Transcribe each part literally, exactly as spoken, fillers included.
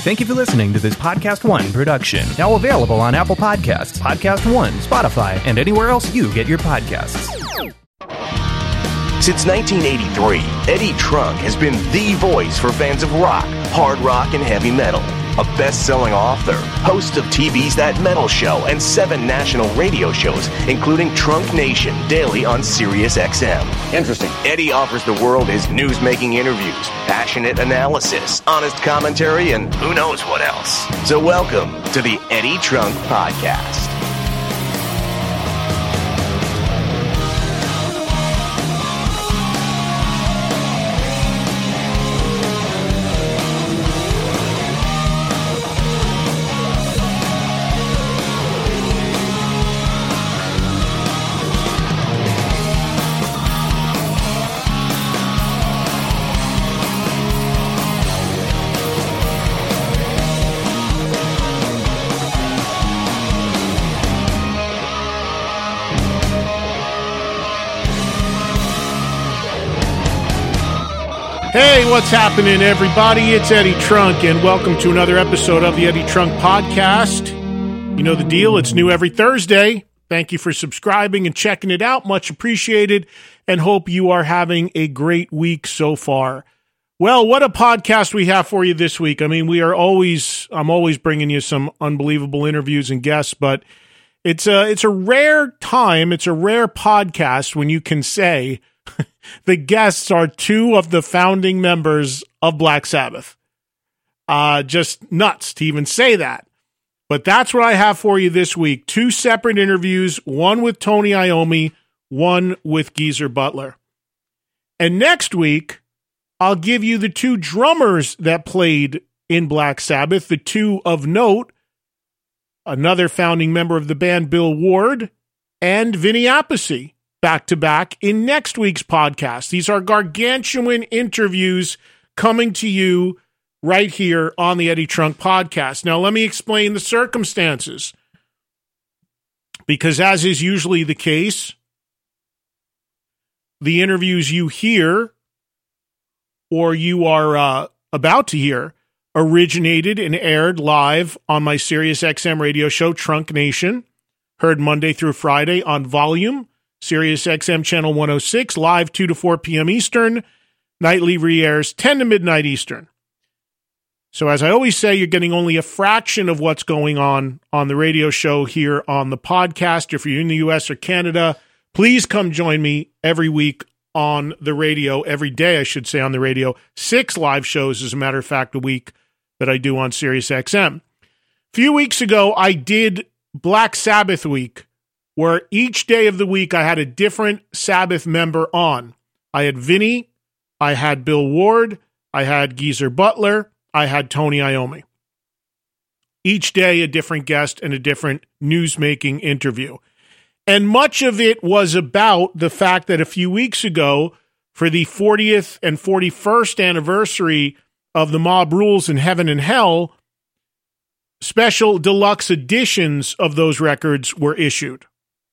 Thank you for listening to this Podcast One production. Now available on Apple Podcasts, Podcast One, Spotify, and anywhere else you get your podcasts. Since nineteen eighty-three, Eddie Trunk has been the voice for fans of rock, hard rock, and heavy metal. A best-selling author, host of T V's That Metal Show and seven national radio shows, including Trunk Nation, daily on Sirius X M. Interesting. Eddie offers the world his news-making interviews, passionate analysis, honest commentary, and who knows what else. So welcome to the Eddie Trunk Podcast. Hey, what's happening, everybody? It's Eddie Trunk, and welcome to another episode of the Eddie Trunk Podcast. You know the deal. It's new every Thursday. Thank you for subscribing and checking it out. Much appreciated, and hope you are having a great week so far. Well, what a podcast we have for you this week. I mean, we are always, I'm always bringing you some unbelievable interviews and guests, but it's a, it's a rare time. It's a rare podcast when you can say the guests are two of the founding members of Black Sabbath. Uh, just nuts to even say that. But that's what I have for you this week. Two separate interviews, one with Tony Iommi, one with Geezer Butler. And next week, I'll give you the two drummers that played in Black Sabbath, the two of note, another founding member of the band, Bill Ward, and Vinny Appice. Back-to-back in next week's podcast. These are gargantuan interviews coming to you right here on the Eddie Trunk Podcast. Now, let me explain the circumstances. Because as is usually the case, the interviews you hear or you are uh, about to hear originated and aired live on my Sirius X M radio show, Trunk Nation, heard Monday through Friday on Volume, Sirius X M channel one oh six, live two to four p.m. Eastern, nightly re-airs ten to midnight Eastern. So as I always say, you're getting only a fraction of what's going on on the radio show here on the podcast. If you're in the U S or Canada, please come join me every week on the radio, every day I should say on the radio. Six live shows, as a matter of fact, a week that I do on Sirius X M. A few weeks ago, I did Black Sabbath Week, where each day of the week I had a different Sabbath member on. I had Vinny, I had Bill Ward, I had Geezer Butler, I had Tony Iommi. Each day a different guest and a different news-making interview. And much of it was about the fact that a few weeks ago, for the fortieth and forty-first anniversary of the Mob Rules in Heaven and Hell, special deluxe editions of those records were issued.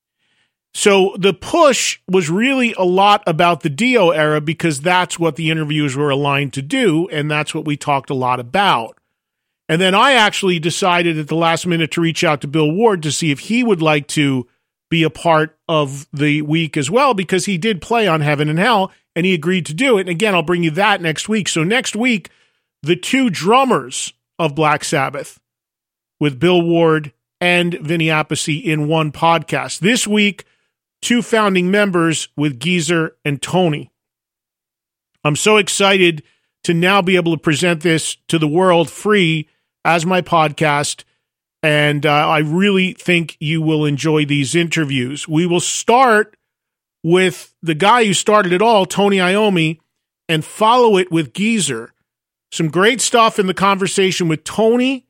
So the push was really a lot about the Dio era because that's what the interviews were aligned to do, and that's what we talked a lot about. And then I actually decided at the last minute to reach out to Bill Ward to see if he would like to be a part of the week as well, because he did play on Heaven and Hell, and he agreed to do it. And again, I'll bring you that next week. So next week, the two drummers of Black Sabbath with Bill Ward and Vinny Appice in one podcast. This week, two founding members with Geezer and Tony. I'm so excited to now be able to present this to the world free as my podcast, and uh, I really think you will enjoy these interviews. We will start with the guy who started it all, Tony Iommi, and follow it with Geezer. Some great stuff in the conversation with Tony,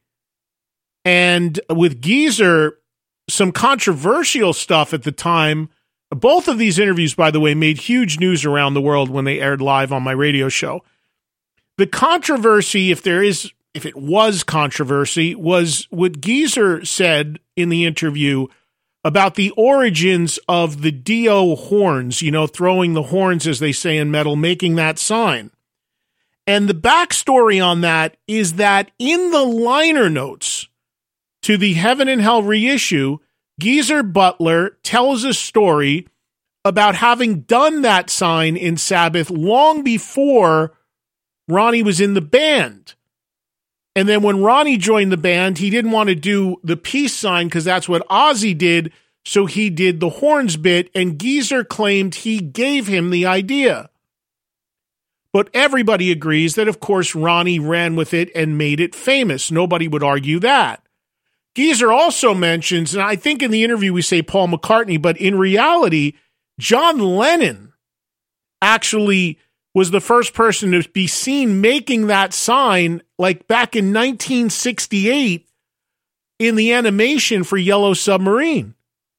and with Geezer, some controversial stuff at the time. Both of these interviews, by the way, made huge news around the world when they aired live on my radio show. The controversy, if there is, if it was controversy, was what Geezer said in the interview about the origins of the Dio horns, you know, throwing the horns, as they say in metal, making that sign. And the backstory on that is that in the liner notes to the Heaven and Hell reissue, Geezer Butler tells a story about having done that sign in Sabbath long before Ronnie was in the band. And then when Ronnie joined the band, he didn't want to do the peace sign because that's what Ozzy did, so he did the horns bit, and Geezer claimed he gave him the idea. But everybody agrees that, of course, Ronnie ran with it and made it famous. Nobody would argue that. Geezer also mentions, and I think in the interview we say Paul McCartney, but in reality, John Lennon actually was the first person to be seen making that sign, like back in nineteen sixty-eight in the animation for Yellow Submarine.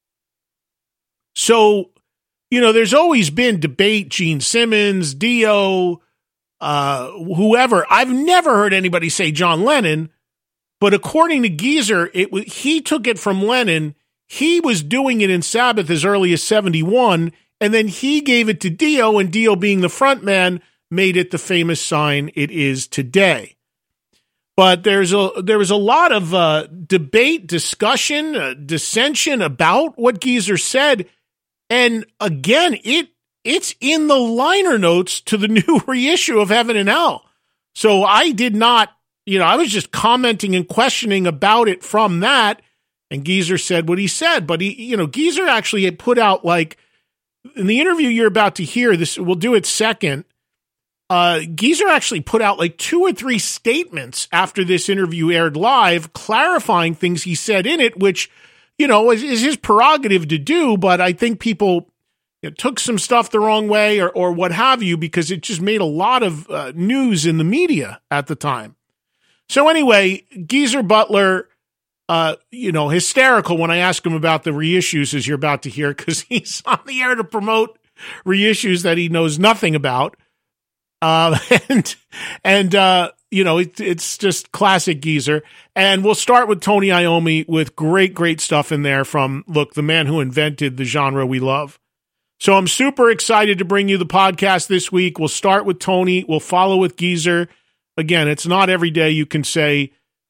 So, you know, there's always been debate, Gene Simmons, Dio, uh, whoever. I've never heard anybody say John Lennon, but according to Geezer, it was, he took it from Lennon. He was doing it in Sabbath as early as seventy-one, and then he gave it to Dio, and Dio, being the front man, made it the famous sign it is today. But there's a there was a lot of uh, debate, discussion, uh, dissension about what Geezer said, and again, it it's in the liner notes to the new reissue of Heaven and Hell. So I did not, you know, I was just commenting and questioning about it from that, and Geezer said what he said. But he, you know, Geezer actually had put out, like, in the interview you're about to hear, this we'll do it second. Uh, Geezer actually put out like two or three statements after this interview aired live, clarifying things he said in it, which, you know, is, is his prerogative to do. But I think people, you know, took some stuff the wrong way or, or what have you, because it just made a lot of uh, news in the media at the time. So anyway, Geezer Butler, uh, you know, hysterical when I ask him about the reissues, as you're about to hear, because he's on the air to promote reissues that he knows nothing about. Uh, and, and, uh, you know, it, it's just classic Geezer. And we'll start with Tony Iommi with great, great stuff in there from, look, the man who invented the genre we love. So I'm super excited to bring you the podcast this week. We'll start with Tony. We'll follow with Geezer. Again, it's not every day you can say,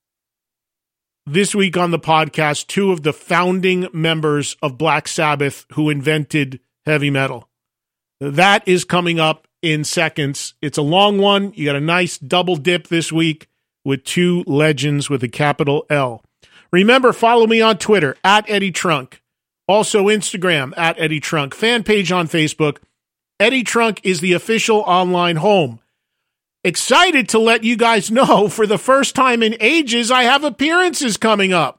this week on the podcast, two of the founding members of Black Sabbath who invented heavy metal. That is coming up in seconds. It's a long one. You got a nice double dip this week with two legends with a capital L. Remember, follow me on Twitter, at Eddie Trunk. Also Instagram, at Eddie Trunk. Fan page on Facebook. Eddie Trunk is the official online home. Excited to let you guys know, for the first time in ages, I have appearances coming up.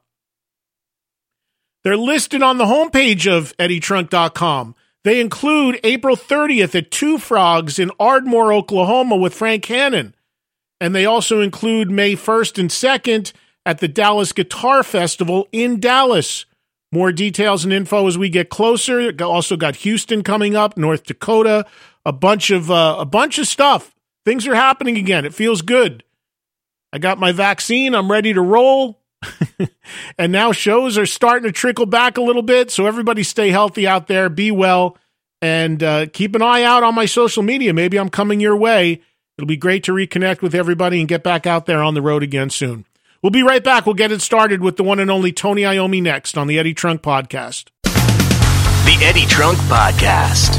They're listed on the homepage of Eddie Trunk dot com. They include April thirtieth at Two Frogs in Ardmore, Oklahoma with Frank Hannon. And they also include May first and second at the Dallas Guitar Festival in Dallas. More details and info as we get closer. Also got Houston coming up, North Dakota, a bunch of uh, a bunch of stuff. Things are happening again. It feels good. I got my vaccine. I'm ready to roll. And now shows are starting to trickle back a little bit. So everybody stay healthy out there. Be well. And uh, keep an eye out on my social media. Maybe I'm coming your way. It'll be great to reconnect with everybody and get back out there on the road again soon. We'll be right back. We'll get it started with the one and only Tony Iommi next on the Eddie Trunk Podcast. The Eddie Trunk Podcast.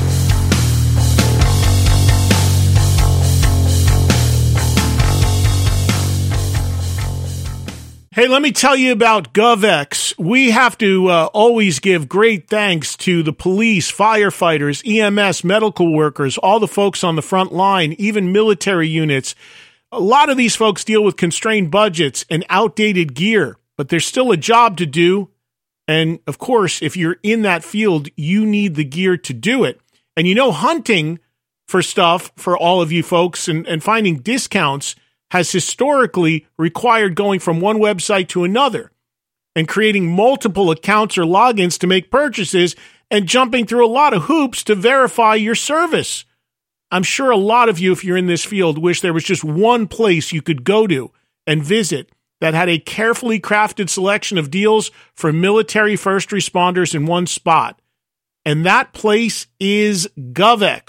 Hey, let me tell you about GovX. We have to uh, always give great thanks to the police, firefighters, E M S, medical workers, all the folks on the front line, even military units. A lot of these folks deal with constrained budgets and outdated gear, but there's still a job to do. And of course, if you're in that field, you need the gear to do it. And you know, hunting for stuff for all of you folks and, and finding discounts has historically required going from one website to another and creating multiple accounts or logins to make purchases and jumping through a lot of hoops to verify your service. I'm sure a lot of you, if you're in this field, wish there was just one place you could go to and visit that had a carefully crafted selection of deals for military first responders in one spot. And that place is GovX.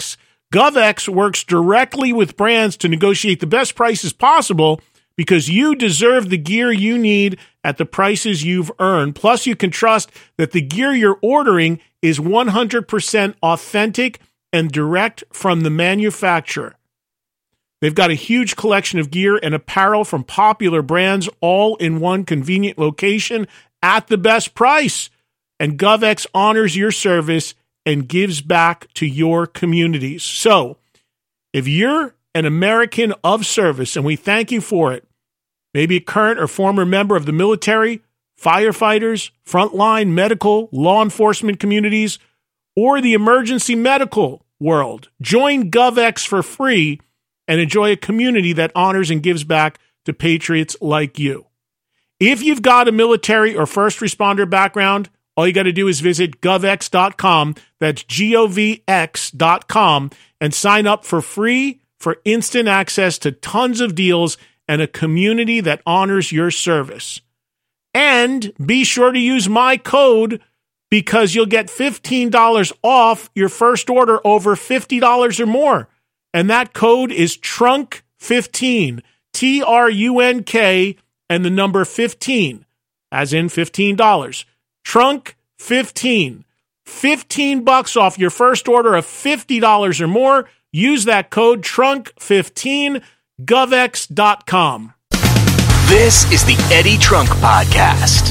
GovX works directly with brands to negotiate the best prices possible because you deserve the gear you need at the prices you've earned. Plus, you can trust that the gear you're ordering is one hundred percent authentic and direct from the manufacturer. They've got a huge collection of gear and apparel from popular brands all in one convenient location at the best price. And GovX honors your service and gives back to your communities. So, if you're an American of service, and we thank you for it, maybe a current or former member of the military, firefighters, frontline medical, law enforcement communities, or the emergency medical world, join GovX for free and enjoy a community that honors and gives back to patriots like you. If you've got a military or first responder background, all you got to do is visit govx dot com, that's G O V X dot com, and sign up for free for instant access to tons of deals and a community that honors your service. And be sure to use my code because you'll get fifteen dollars off your first order over fifty dollars or more. And that code is trunk fifteen, T R U N K, and the number fifteen, as in fifteen dollars. Trunk fifteen. fifteen bucks off your first order of fifty dollars or more. Use that code trunk fifteen, govx dot com. This is the Eddie Trunk Podcast.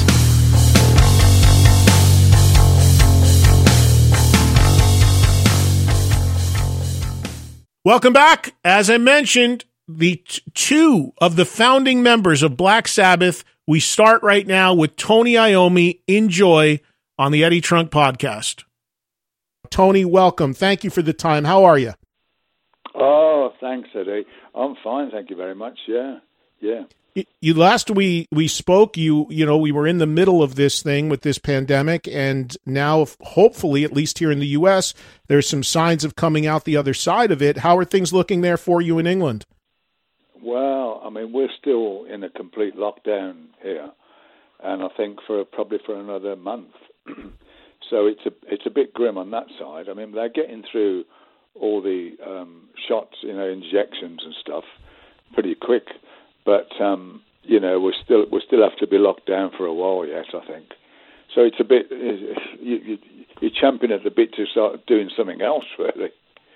Welcome back. As I mentioned, the t- two of the founding members of Black Sabbath. We start right now with Tony Iommi. Enjoy on the Eddie Trunk Podcast. Tony, welcome. Thank you for the time. How are you? Oh, thanks, Eddie. I'm fine. Thank you very much. Yeah, yeah. You, you last we we spoke, you you know, we were in the middle of this thing with this pandemic, and now, hopefully, at least here in the U S, there's some signs of coming out the other side of it. How are things looking there for you in England? Well, I mean, we're still in a complete lockdown here, and I think for probably for another month. So it's a it's a bit grim on that side. I mean, they're getting through all the um, shots, you know, injections and stuff pretty quick, but um, you know, we still we still have to be locked down for a while yet, I think. So it's a bit you, you, you're champing at the bit to start doing something else, really.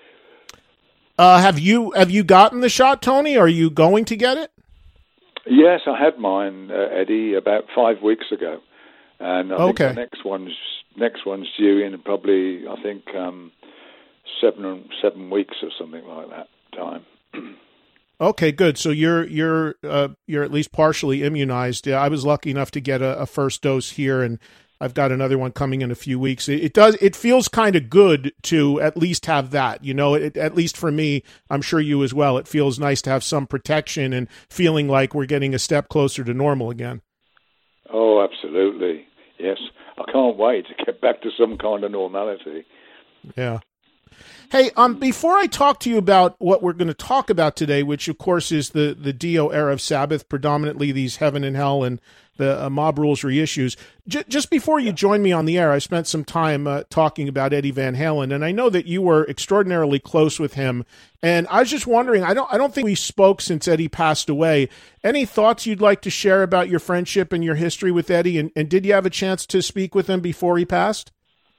Uh, have you have you gotten the shot, Tony? Are you going to get it? Yes, I had mine, uh, Eddie, about five weeks ago, and I okay. think the next one's next one's due in probably I think um, seven seven weeks or something like that time. Okay, good. So you're you're uh, you're at least partially immunized. Yeah, I was lucky enough to get a, a first dose here, and I've got another one coming in a few weeks. It, it does. It feels kind of good to at least have that. You know, it, at least for me, I'm sure you as well. It feels nice to have some protection and feeling like we're getting a step closer to normal again. Oh, absolutely. Yes. I can't wait to get back to some kind of normality. Yeah. Hey, um, before I talk to you about what we're going to talk about today, which of course is the, the Dio era of Sabbath, predominantly these Heaven and Hell and the uh, Mob Rules reissues, j- just before you joined me on the air, I spent some time uh, talking about Eddie Van Halen, and I know that you were extraordinarily close with him, and I was just wondering, I don't, I don't think we spoke since Eddie passed away. Any thoughts you'd like to share about your friendship and your history with Eddie, and, and did you have a chance to speak with him before he passed?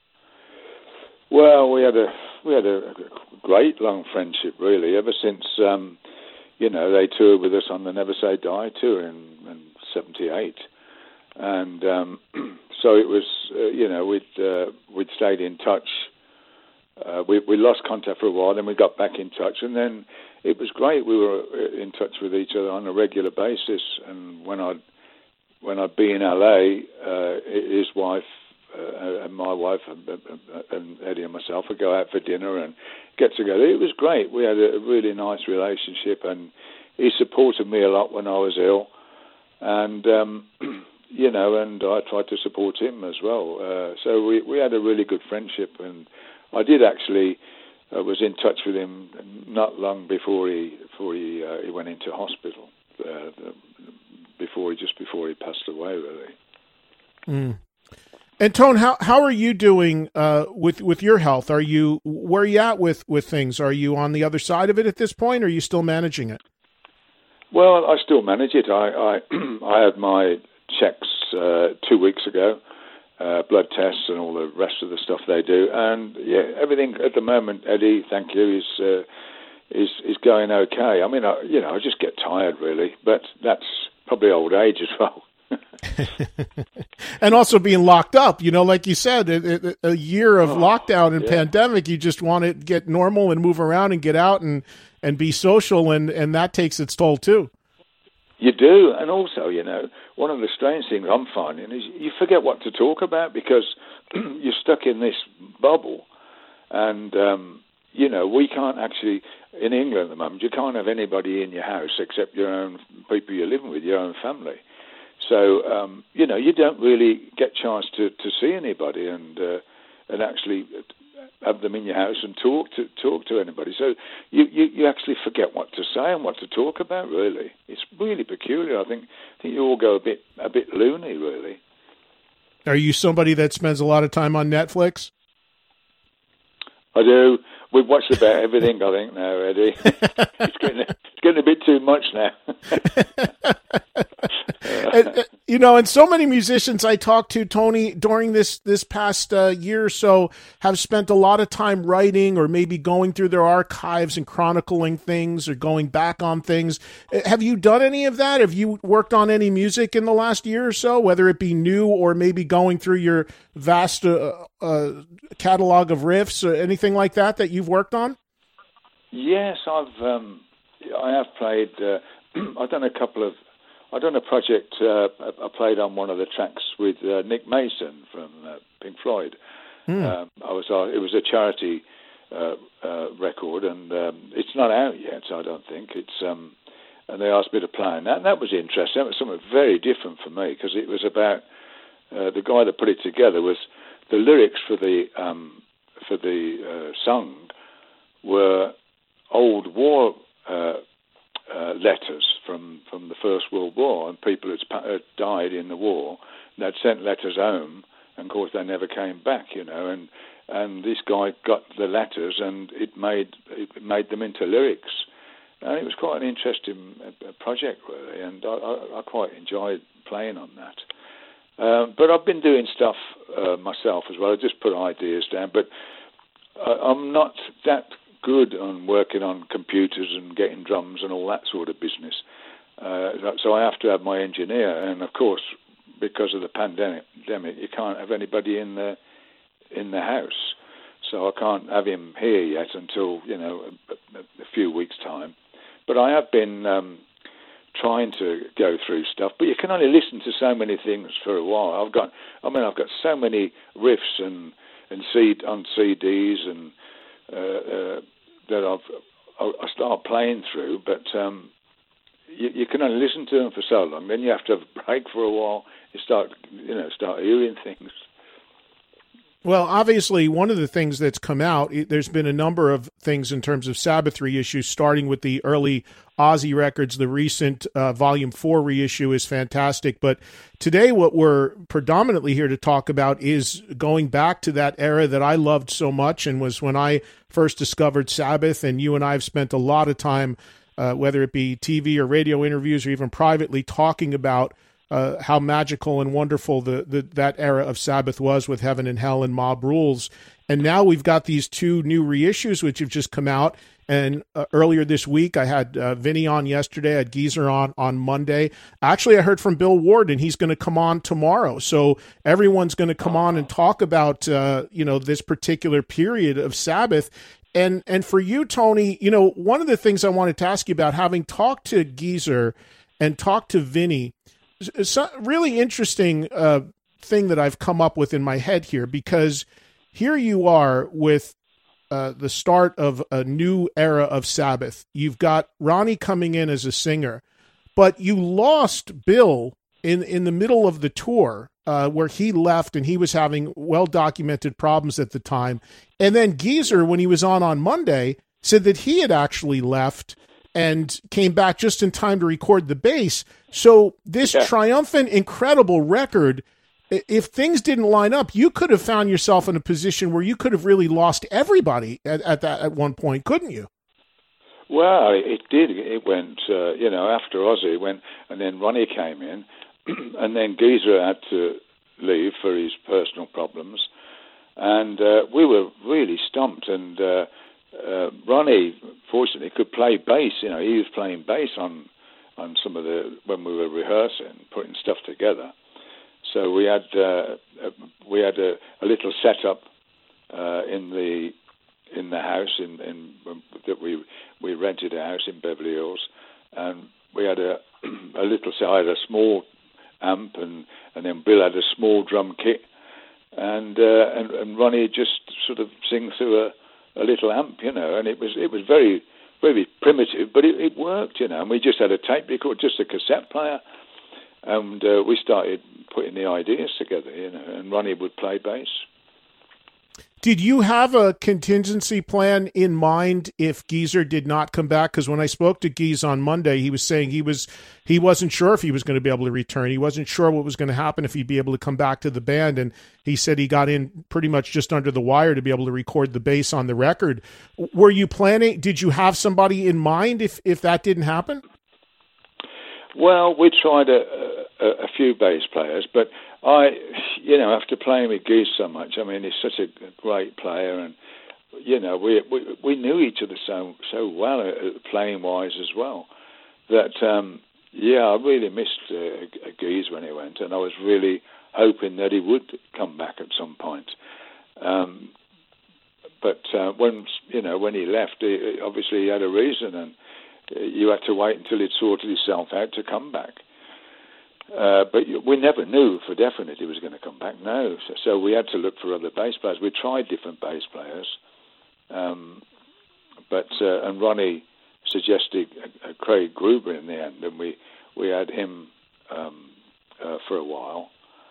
Well, we had a we had a great long friendship, really, ever since um, you know they toured with us on the Never Say Die tour in, in seventy-eight, and um, so it was uh, you know we'd uh, we'd stayed in touch. Uh, we we lost contact for a while, then we got back in touch, and then it was great. We were in touch with each other on a regular basis, and when I when I'd be in L A, uh, his wife. Uh, and my wife and, and Eddie and myself would go out for dinner and get together. It was great. We had a really nice relationship, and he supported me a lot when I was ill, and um, you know, and I tried to support him as well. Uh, so we we had a really good friendship, and I did actually uh, was in touch with him not long before he before he uh, he went into hospital. Uh, the, before he just before he passed away, really. Mm. And Tone, how how are you doing uh, with with your health? Are you where are you at with, with things? Are you on the other side of it at this point, or are you still managing it? Well, I still manage it. I I, I had my checks uh, two weeks ago, uh, blood tests and all the rest of the stuff they do, and yeah, everything at the moment, Eddie, thank you, is uh, is is going okay. I mean, I, you know, I just get tired really, but that's probably old age as well. And also being locked up, you know, like you said, a, a year of oh, lockdown and yeah. pandemic, you just want to get normal and move around and get out and, and be social, and, and that takes its toll too. You do, and also, you know, one of the strange things I'm finding is you forget what to talk about because you're stuck in this bubble, and, um, you know, we can't actually, in England at the moment, you can't have anybody in your house except your own people you're living with, your own family. So, um, you know, you don't really get a chance to, to see anybody and uh, and actually have them in your house and talk to talk to anybody. So you, you, you actually forget what to say and what to talk about, really. It's really peculiar. I think I think you all go a bit a bit loony, really. Are you somebody that spends a lot of time on Netflix? I do. We've watched about everything, I think, now, Eddie. it's, getting, it's getting a bit too much now. and, you know, and so many musicians I talked to, Tony, during this this past uh, year or so have spent a lot of time writing or maybe going through their archives and chronicling things or going back on things. Have you done any of that? Have you worked on any music in the last year or so, whether it be new or maybe going through your vast uh, uh, catalog of riffs or anything like that that you've worked on? Yes, I've um, I have played. Uh, I've done a couple of. I've done a project. Uh, I played on one of the tracks with uh, Nick Mason from uh, Pink Floyd. Mm. Um, I was. Uh, it was a charity uh, uh, record, and um, it's not out yet. I don't think it's. Um, and they asked me to play on that, and that was interesting. That was something very different for me because it was about uh, the guy that put it together was the lyrics for the um, for the uh, song were old war uh, uh, letters from, from the First World War, and people had died in the war. They'd sent letters home, and of course they never came back, you know. And and this guy got the letters, and it made it made them into lyrics, and it was quite an interesting project, really. And I, I, I quite enjoyed playing on that. Um, but I've been doing stuff uh, myself as well. I just put ideas down, but I, I'm not that good on working on computers and getting drums and all that sort of business. Uh, so I have to have my engineer, and of course, because of the pandemic, you can't have anybody in the in the house. So I can't have him here yet until, you know, a, a few weeks' time. But I have been um, trying to go through stuff, but you can only listen to so many things for a while. I've got, I mean, I've got so many riffs and and C on C Ds and. Uh, uh, that I've I start playing through, but um, you, you can only listen to them for so long. Then you have to have a break for a while. You start, you know, start hearing things. Well, obviously, one of the things that's come out, there's been a number of things in terms of Sabbath reissues, starting with the early Ozzy records. The recent uh, Volume four reissue is fantastic. But today, what we're predominantly here to talk about is going back to that era that I loved so much and was when I first discovered Sabbath. And you and I have spent a lot of time, uh, whether it be T V or radio interviews or even privately, talking about Uh, how magical and wonderful the, the that era of Sabbath was with Heaven and Hell and Mob Rules. And now we've got these two new reissues which have just come out. And uh, earlier this week, I had uh, Vinny on yesterday, I had Geezer on on Monday. Actually, I heard from Bill Ward, and he's going to come on tomorrow. So everyone's going to come on and talk about uh, you know this particular period of Sabbath. And and for you, Tony, you know one of the things I wanted to ask you about, having talked to Geezer and talked to Vinny. It's a really interesting uh, thing that I've come up with in my head here, because here you are with uh, the start of a new era of Sabbath. You've got Ronnie coming in as a singer, but you lost Bill in, in the middle of the tour uh, where he left, and he was having well-documented problems at the time. And then Geezer, when he was on on Monday, said that he had actually left and came back just in time to record the bass. So this yeah. triumphant, incredible record, if things didn't line up, you could have found yourself in a position where you could have really lost everybody at, at that at one point, couldn't you? Well, it did. It went, uh, you know, after Ozzy, went, and then Ronnie came in, and then Geezer had to leave for his personal problems, and uh, we were really stumped. And uh, uh, Ronnie, fortunately, could play bass. You know, he was playing bass on on some of the when we were rehearsing, putting stuff together. So we had uh, we had a, a little setup uh, in the in the house in, in that we we rented a house in Beverly Hills, and we had a a little. So I had a small amp, and, and then Bill had a small drum kit, and uh, and, and Ronnie just sort of sing through a, a little amp, you know, and it was it was very very primitive, but it, it worked, you know. And we just had a tape recorder, just a cassette player, and uh, we started putting the ideas together, you know. And Ronnie would play bass. Did you have a contingency plan in mind if Geezer did not come back? Because when I spoke to Geez on Monday, he was saying he was he wasn't sure if he was going to be able to return. He wasn't sure what was going to happen if he'd be able to come back to the band, and he said he got in pretty much just under the wire to be able to record the bass on the record. Were you planning? Did you have somebody in mind if if that didn't happen? Well, we tried a, a, a few bass players, but I, you know, after playing with Geese so much, I mean, he's such a great player, and you know, we we, we knew each other so so well, uh, playing wise as well, that um, yeah, I really missed uh, Geese when he went, and I was really hoping that he would come back at some point. Um, but uh, when you know when he left, he, obviously he had a reason, and you had to wait until he'd sorted himself out to come back. Uh, but we never knew for definite he was going to come back, no. So, so we had to look for other bass players. We tried different bass players. Um, but uh, and Ronnie suggested uh, uh, Craig Gruber in the end, and we, we had him um, uh, for a while.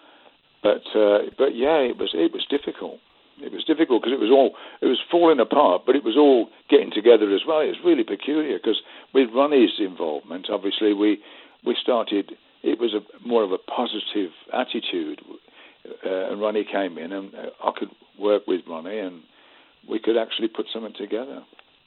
But uh, but yeah, it was it was difficult. It was difficult because it was all it was falling apart, but it was all getting together as well. It was really peculiar because with Ronnie's involvement, obviously we we started. It was a more of a positive attitude, uh, and Ronnie came in, and I could work with Ronnie, and we could actually put something together.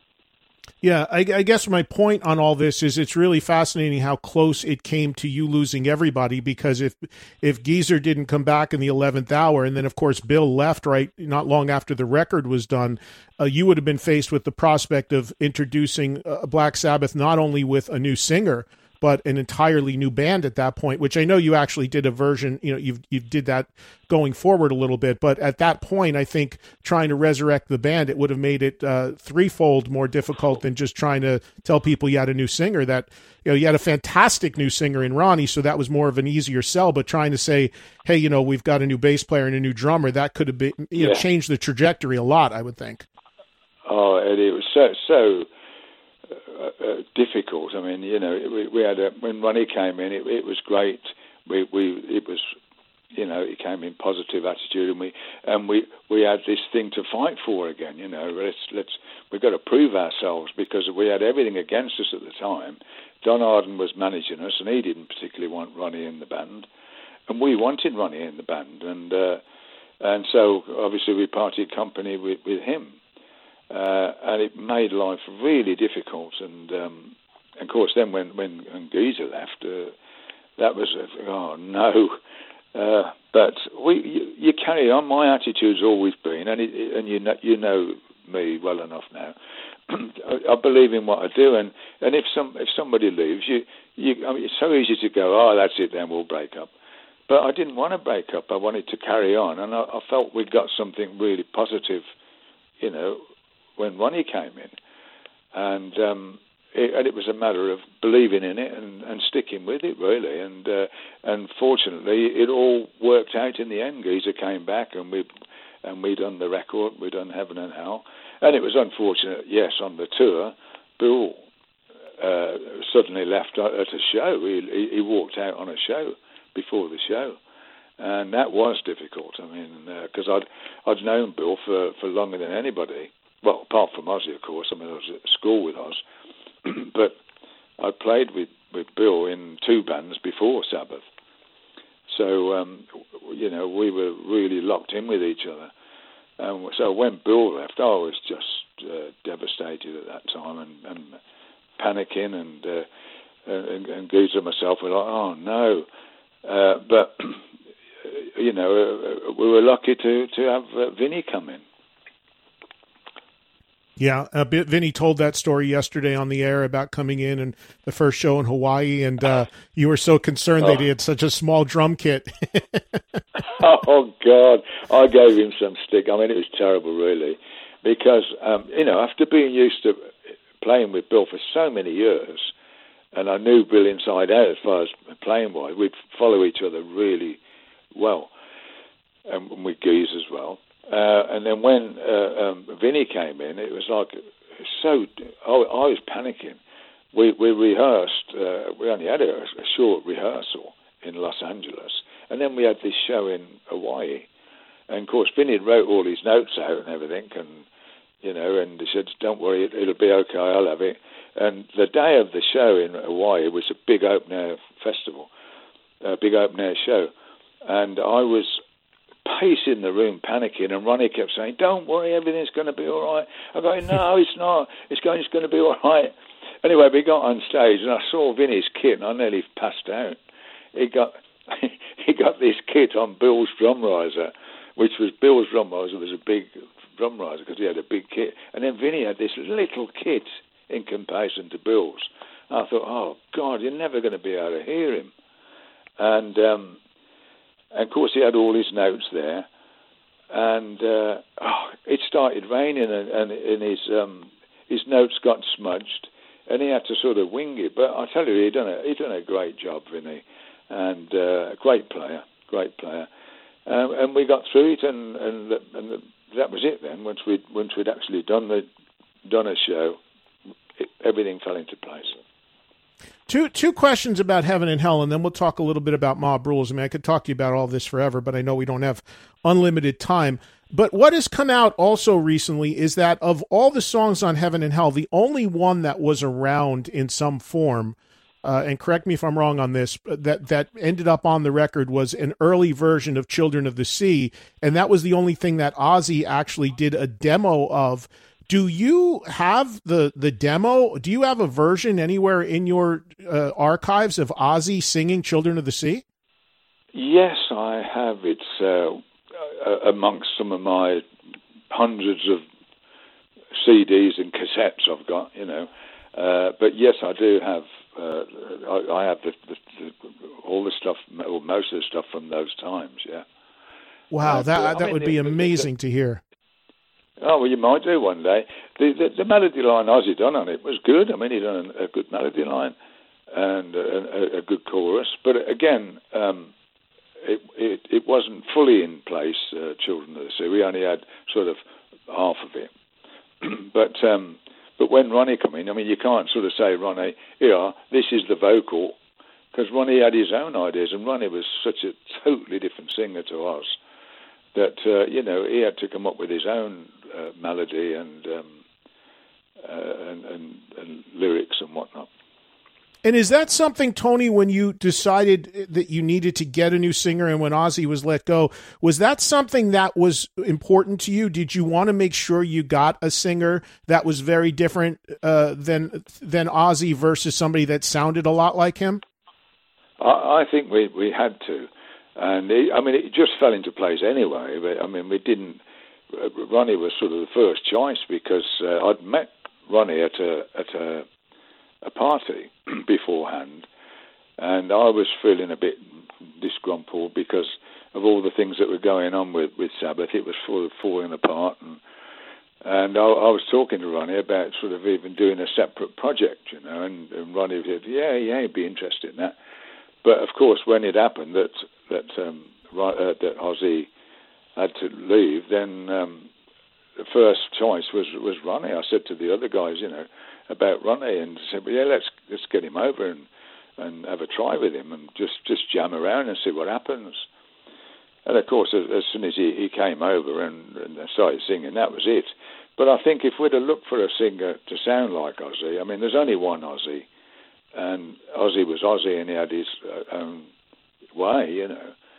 Yeah, I, I guess my point on all this is it's really fascinating how close it came to you losing everybody, because if if Geezer didn't come back in the eleventh hour, and then, of course, Bill left right not long after the record was done, uh, you would have been faced with the prospect of introducing uh, Black Sabbath not only with a new singer, but an entirely new band at that point, which I know you actually did a version, you know, you you did that going forward a little bit. But at that point, I think trying to resurrect the band, it would have made it uh, threefold more difficult than just trying to tell people you had a new singer. That, you know, you had a fantastic new singer in Ronnie, so that was more of an easier sell. But trying to say, hey, you know, we've got a new bass player and a new drummer, that could have been, you know, yeah. changed the trajectory a lot, I would think. Oh, Eddie, it was so, so uh, uh, difficult. I mean, you know, we, we had a, when Ronnie came in, it, it was great. We, we, it was, you know, he came in positive attitude, and we, and we, we had this thing to fight for again. You know, let's, let's, we've got to prove ourselves, because we had everything against us at the time. Don Arden was managing us, and he didn't particularly want Ronnie in the band, and we wanted Ronnie in the band, and uh, and so obviously we parted company with, with him. Uh, and it made life really difficult, and, um, and of course then when when, when Geezer left, uh, that was a, oh no. Uh, but we you, you carry on. My attitude's always been, and it, and you know you know me well enough now. I, I believe in what I do, and, and if some if somebody leaves, you you I mean, it's so easy to go, oh, that's it, then we'll break up. But I didn't want to break up. I wanted to carry on, and I, I felt we'd got something really positive, you know, when Ronnie came in, and um, it, and it was a matter of believing in it and, and sticking with it, really. And uh, and fortunately, it all worked out in the end. Geezer came back, and we and we done the record. We done Heaven and Hell, and it was unfortunate. Yes, on the tour, Bill uh, suddenly left at a show. He, he walked out on a show before the show. And that was difficult. I mean, because uh, I'd I'd known Bill for, for longer than anybody. Well, apart from Ozzy, of course. I mean, I was at school with Oz. But I played with, with Bill in two bands before Sabbath. So, um, you know, we were really locked in with each other. And so when Bill left, I was just uh, devastated at that time and, and panicking and, uh, and and Geezer and myself were like, oh no. Uh, but, you know, uh, we were lucky to, to have uh, Vinny come in. Yeah, a bit. Vinny told that story yesterday on the air about coming in and the first show in Hawaii, and uh, you were so concerned oh. that he had such a small drum kit. Oh, God. I gave him some stick. I mean, it was terrible, really, because, um, you know, after being used to playing with Bill for so many years, and I knew Bill inside out as far as playing-wise, we'd follow each other really well, and with Geese as well. Uh, and then when uh, um, Vinny came in, it was like so. I, I was panicking. We we rehearsed. Uh, we only had a, a short rehearsal in Los Angeles, and then we had this show in Hawaii. And of course, Vinny wrote all his notes out and everything, and you know, and he said, "Don't worry, it, it'll be okay. I'll have it." And the day of the show in Hawaii was a big open air festival, a big open air show, and I was pacing the room, panicking, and Ronnie kept saying, "Don't worry, everything's going to be all right." I go, "No, it's not. It's going, it's going to be all right." Anyway, we got on stage, and I saw Vinny's kit, and I nearly passed out. He got he got this kit on Bill's drum riser, which was Bill's drum riser was a big drum riser because he had a big kit, and then Vinny had this little kit in comparison to Bill's. I thought, "Oh God, you're never going to be able to hear him," and. Um, And of course, he had all his notes there, and uh, oh, it started raining, and, and, and his um, his notes got smudged, and he had to sort of wing it. But I tell you, he done a he done a great job, Vinny, and uh, a great player, great player. Um, and we got through it, and and, the, and the, that was it. Then once we once we'd actually done the done a show, it, everything fell into place. Two two questions about Heaven and Hell, and then we'll talk a little bit about Mob Rules. I mean, I could talk to you about all this forever, but I know we don't have unlimited time. But what has come out also recently is that of all the songs on Heaven and Hell, the only one that was around in some form, uh, and correct me if I'm wrong on this, that, that ended up on the record was an early version of Children of the Sea, and that was the only thing that Ozzy actually did a demo of. Do you have the, the demo? Do you have a version anywhere in your uh, archives of Ozzy singing Children of the Sea? Yes, I have. It's uh, amongst some of my hundreds of C Ds and cassettes I've got, you know. Uh, but yes, I do have. Uh, I, I have the, the, the, all the stuff, or most of the stuff from those times. Yeah. Wow, uh, that I that mean, would be the, amazing the, the, to hear. Oh, well, you might do one day. The, the, the melody line Ozzy done on it was good. I mean, he done a, a good melody line and a, a, a good chorus. But again, um, it, it it wasn't fully in place, uh, Children of the Sea. We only had sort of half of it. but um, but when Ronnie came in, I mean, you can't sort of say, Ronnie, here, this is the vocal, because Ronnie had his own ideas, and Ronnie was such a totally different singer to us that, uh, you know, he had to come up with his own uh, melody and, um, uh, and, and and lyrics and whatnot. And is that something, Tony, when you decided that you needed to get a new singer and when Ozzy was let go, was that something that was important to you? Did you want to make sure you got a singer that was very different uh, than than Ozzy versus somebody that sounded a lot like him? I, I think we, we had to. And, it, I mean, it just fell into place anyway. But, I mean, we didn't... Uh, Ronnie was sort of the first choice because uh, I'd met Ronnie at a at a, a party beforehand, and I was feeling a bit disgruntled because of all the things that were going on with, with Sabbath. It was sort of falling apart, and and I, I was talking to Ronnie about sort of even doing a separate project, you know, and, and Ronnie said, yeah, yeah, he'd be interested in that. But, of course, when it happened that that um, uh, that Ozzy had to leave, then um, the first choice was was Ronnie. I said to the other guys, you know, about Ronnie, and said, well, yeah, let's let's get him over and, and have a try with him and just, just jam around and see what happens. And, of course, as, as soon as he, he came over and, and started singing, that was it. But I think if we'd have looked for a singer to sound like Ozzy, I mean, there's only one Ozzy, and Ozzy was Ozzy, and he had his uh, own way, you know.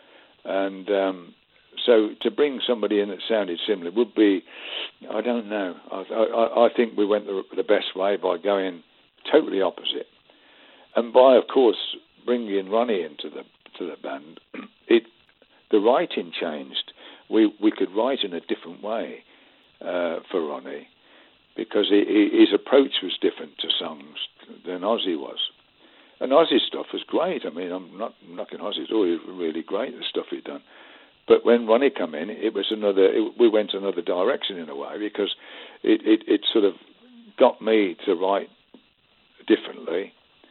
And um, so to bring somebody in that sounded similar would be, I don't know. I, I, I think we went the, the best way by going totally opposite. And by, of course, bringing Ronnie into the to the band, it the writing changed. We we could write in a different way uh, for Ronnie, because he, he, his approach was different to songs than Ozzy was. And Ozzy's stuff was great. I mean, I'm not knocking Ozzy. It's always really great, the stuff he'd done. But when Ronnie came in, it was another. It, we went another direction in a way, because it, it, it sort of got me to write differently,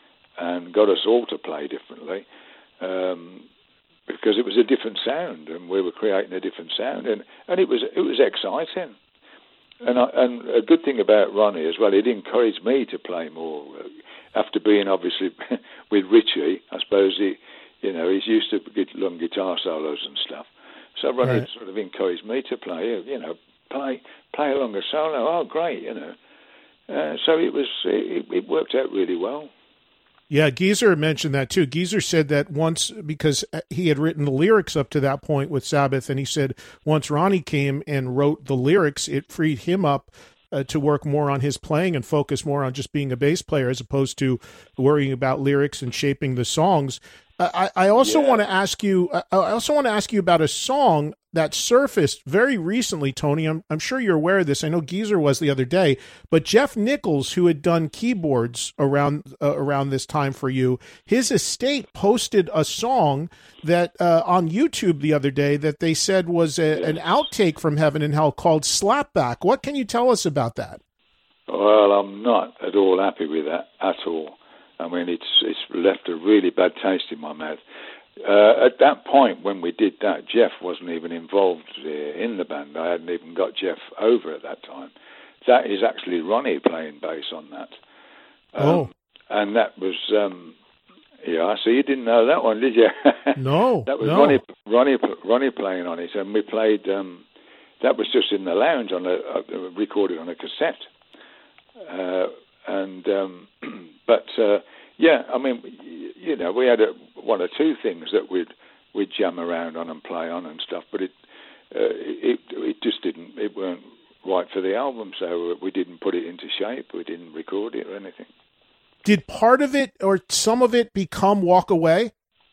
and got us all to play differently, um, because it was a different sound, and we were creating a different sound, and, and it was it was exciting. And I, and a good thing about Ronnie as well, it encouraged me to play more. After being obviously with Richie, I suppose he, you know, he's used to long guitar solos and stuff. So Ronnie right. sort of encouraged me to play, you know, play play along a solo. Oh, great, you know. Uh, so it was it, it worked out really well. Yeah, Geezer mentioned that too. Geezer said that once, because he had written the lyrics up to that point with Sabbath, and he said once Ronnie came and wrote the lyrics, it freed him up uh, to work more on his playing and focus more on just being a bass player as opposed to worrying about lyrics and shaping the songs. I, I also yeah. want to ask you. I also want to ask you about a song that surfaced very recently, Tony. I'm, I'm sure you're aware of this. I know Geezer was the other day, but Jeff Nichols, who had done keyboards around uh, around this time for you, his estate posted a song that uh, on YouTube the other day that they said was a, an outtake from Heaven and Hell called "Slapback." What can you tell us about that? Well, I'm not at all happy with that at all. I mean, it's it's left a really bad taste in my mouth. Uh, at that point, when we did that, Jeff wasn't even involved uh, in the band. I hadn't even got Jeff over at that time. That is actually Ronnie playing bass on that. Um, oh. And that was, um, yeah, so you didn't know that one, did you? No. That was no. Ronnie, Ronnie, Ronnie playing on it. And we played, um, that was just in the lounge, on a, uh, recorded on a cassette. Uh, and... Um, But, uh, yeah, I mean, you know, we had a, one or two things that we'd we'd jam around on and play on and stuff, but it uh, it it just didn't, it weren't right for the album, so we didn't put it into shape, we didn't record it or anything. Did part of it or some of it become Walk Away?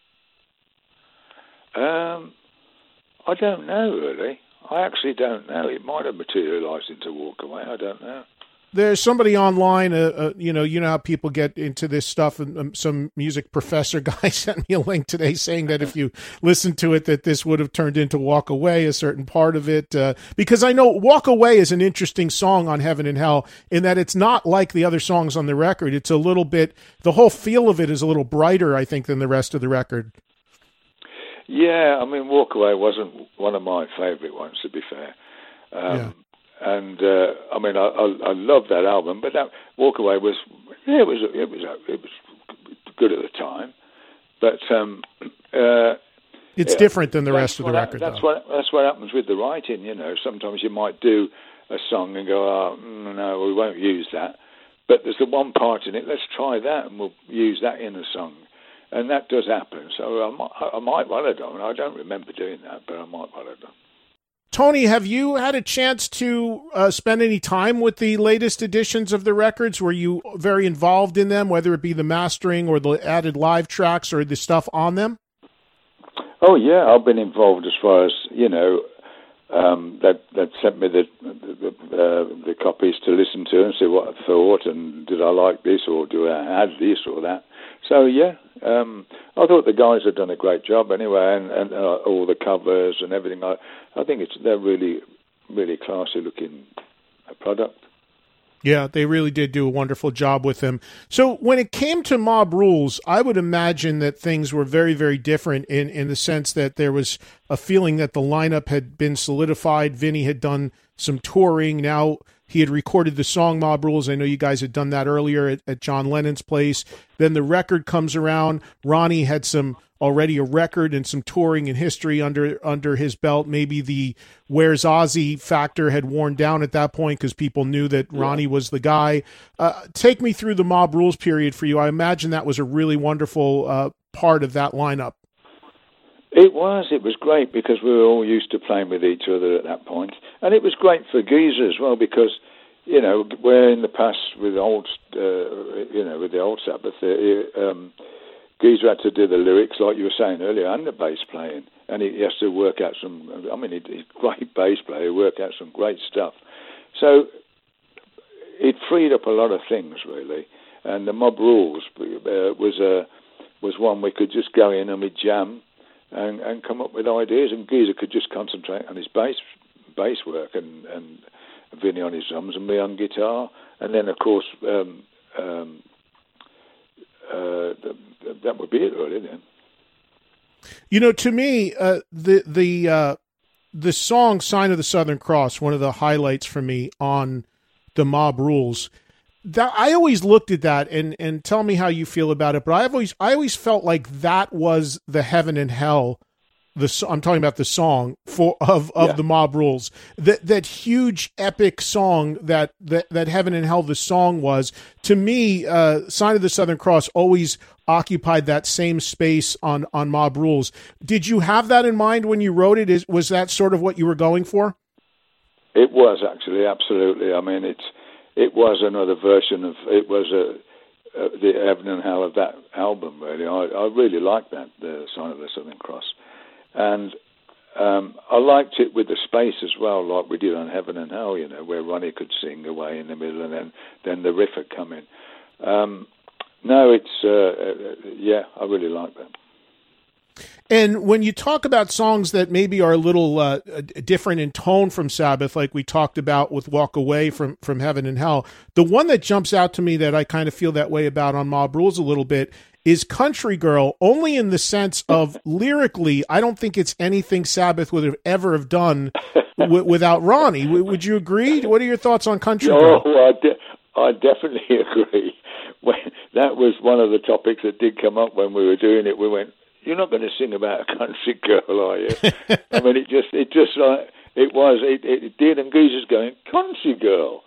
Um, I don't know, really. I actually don't know. It might have materialised into Walk Away, I don't know. There's somebody online, uh, uh, you know, you know how people get into this stuff, and um, some music professor guy sent me a link today saying that if you listen to it, that this would have turned into Walk Away, a certain part of it, uh, because I know Walk Away is an interesting song on Heaven and Hell in that it's not like the other songs on the record. It's a little bit, the whole feel of it is a little brighter, I think, than the rest of the record. Yeah, I mean, Walk Away wasn't one of my favourite ones, to be fair. Um, yeah. And uh, I mean, I, I, I love that album, but that Walk Away was, yeah, it was, it was, it was good at the time. But um, uh, it's yeah, different than the rest of the record. That's though. what that's what happens with the writing. You know, sometimes you might do a song and go, "Oh, no, we won't use that." But there's the one part in it. Let's try that, and we'll use that in a song. And that does happen. So I might, I might well have done. I don't remember doing that, but I might well have done. Tony, have you had a chance to uh, spend any time with the latest editions of the records? Were you very involved in them, whether it be the mastering or the added live tracks or the stuff on them? Oh, yeah, I've been involved as far as, you know, um, that that sent me the the, uh, the copies to listen to and see what I thought, and did I like this or do I add this or that. So, yeah, um, I thought the guys had done a great job anyway, and, and uh, all the covers and everything. I, I think it's they're really, really classy looking product. Yeah, they really did do a wonderful job with them. So when it came to Mob Rules, I would imagine that things were very, very different in, in the sense that there was a feeling that the lineup had been solidified. Vinny had done some touring. Now he had recorded the song Mob Rules. I know you guys had done that earlier at, at John Lennon's place. Then the record comes around. Ronnie had some already a record and some touring and history under under his belt. Maybe the Where's Ozzy factor had worn down at that point because people knew that Ronnie was the guy. Uh, take me through the Mob Rules period for you. I imagine that was a really wonderful uh, part of that lineup. It was. It was great because we were all used to playing with each other at that point. And it was great for Geezer as well because, you know, where in the past with old, uh, you know, with the old Sabbath, uh, um, Geezer had to do the lyrics, like you were saying earlier, and the bass playing. And he has to work out some, I mean, he's a great bass player, he worked out some great stuff. So it freed up a lot of things, really. And the Mob Rules uh, was a, was one we could just go in and we'd jam and, and come up with ideas. And Geezer could just concentrate on his bass bass work and, and Vinny on his drums and me on guitar. And then, of course, um, um, uh, that would be it, really, then. You know, to me, uh, the the uh, the song "Sign of the Southern Cross," one of the highlights for me on the Mob Rules. That I always looked at that, and and tell me how you feel about it. But I've always I always felt like that was the heaven and hell. The I'm talking about the song for of of yeah. the Mob Rules. That that huge epic song that that that Heaven and Hell the song was, to me, uh, Sign of the Southern Cross always occupied that same space on on Mob Rules. Did you have that in mind when you wrote it? Is was that sort of what you were going for? It was actually, absolutely. I mean, it's it was another version of it was a, a the Heaven and Hell of that album. Really, I, I really liked that, the Sign of the Southern Cross. And um, I liked it with the space as well, like we did on Heaven and Hell, you know, where Ronnie could sing away in the middle and then, then the riff would come in. Um, no, it's, uh, uh, yeah, I really like that. And when you talk about songs that maybe are a little uh, different in tone from Sabbath, like we talked about with Walk Away from, from Heaven and Hell, the one that jumps out to me that I kind of feel that way about on Mob Rules a little bit is Country Girl, only in the sense of lyrically, I don't think it's anything Sabbath would have ever have done w- without Ronnie. W- would you agree? What are your thoughts on Country Girl? Oh, I, de- I definitely agree. When, that was one of the topics that did come up when we were doing it. We went, "You're not going to sing about a country girl, are you?" I mean, it just, it just like it was. It, it, it did, and Geezer's going, "Country girl."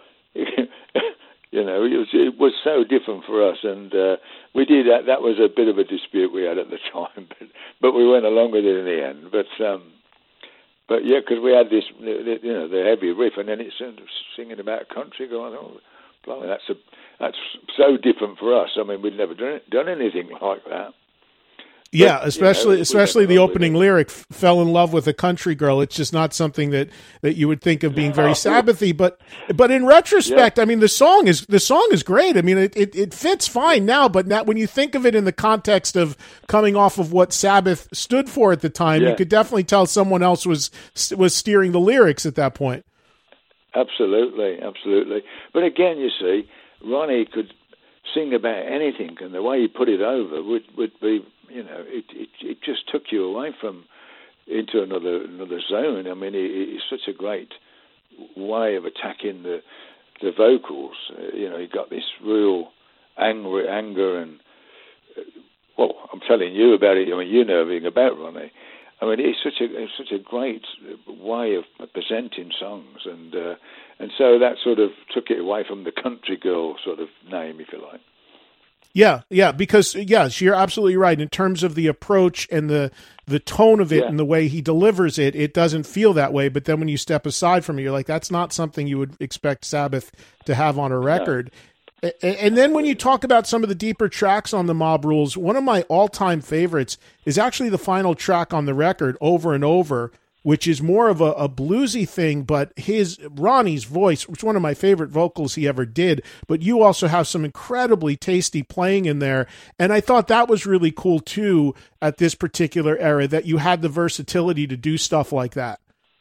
You know, it was, it was so different for us, and uh, we did that. That was a bit of a dispute we had at the time, but, but we went along with it in the end. But um, but yeah, because we had this, you know, the heavy riff, and then it's singing about country. Going, oh, blimey, that's a that's so different for us. I mean, we'd never done done anything like that. Yeah, but, especially you know, especially the opening lyric, "Fell in love with a country girl." It's just not something that, that you would think of being very Sabbathy. But but in retrospect, yeah. I mean, the song is the song is great. I mean, it, it, it fits fine now. But now, when you think of it in the context of coming off of what Sabbath stood for at the time, yeah. you could definitely tell someone else was was steering the lyrics at that point. Absolutely, absolutely. But again, you see, Ronnie could sing about anything, and the way he put it over would would be. You know, it, it it just took you away from into another another zone. I mean, it, it's such a great way of attacking the the vocals. Uh, you know, you got this real anger, anger, and uh, well, I'm telling you about it. I mean, you know everything about Ronnie. I mean, it's such a it's such a great way of presenting songs, and uh, and so that sort of took it away from the country girl sort of name, if you like. Yeah, yeah, because, yes, you're absolutely right. In terms of the approach and the the tone of it yeah. and the way he delivers it, it doesn't feel that way. But then when you step aside from it, you're like, that's not something you would expect Sabbath to have on a record. No. And then when you talk about some of the deeper tracks on the Mob Rules, one of my all-time favorites is actually the final track on the record, Over and Over, which is more of a, a bluesy thing, but his Ronnie's voice, which is one of my favorite vocals he ever did, but you also have some incredibly tasty playing in there, and I thought that was really cool too at this particular era, that you had the versatility to do stuff like that.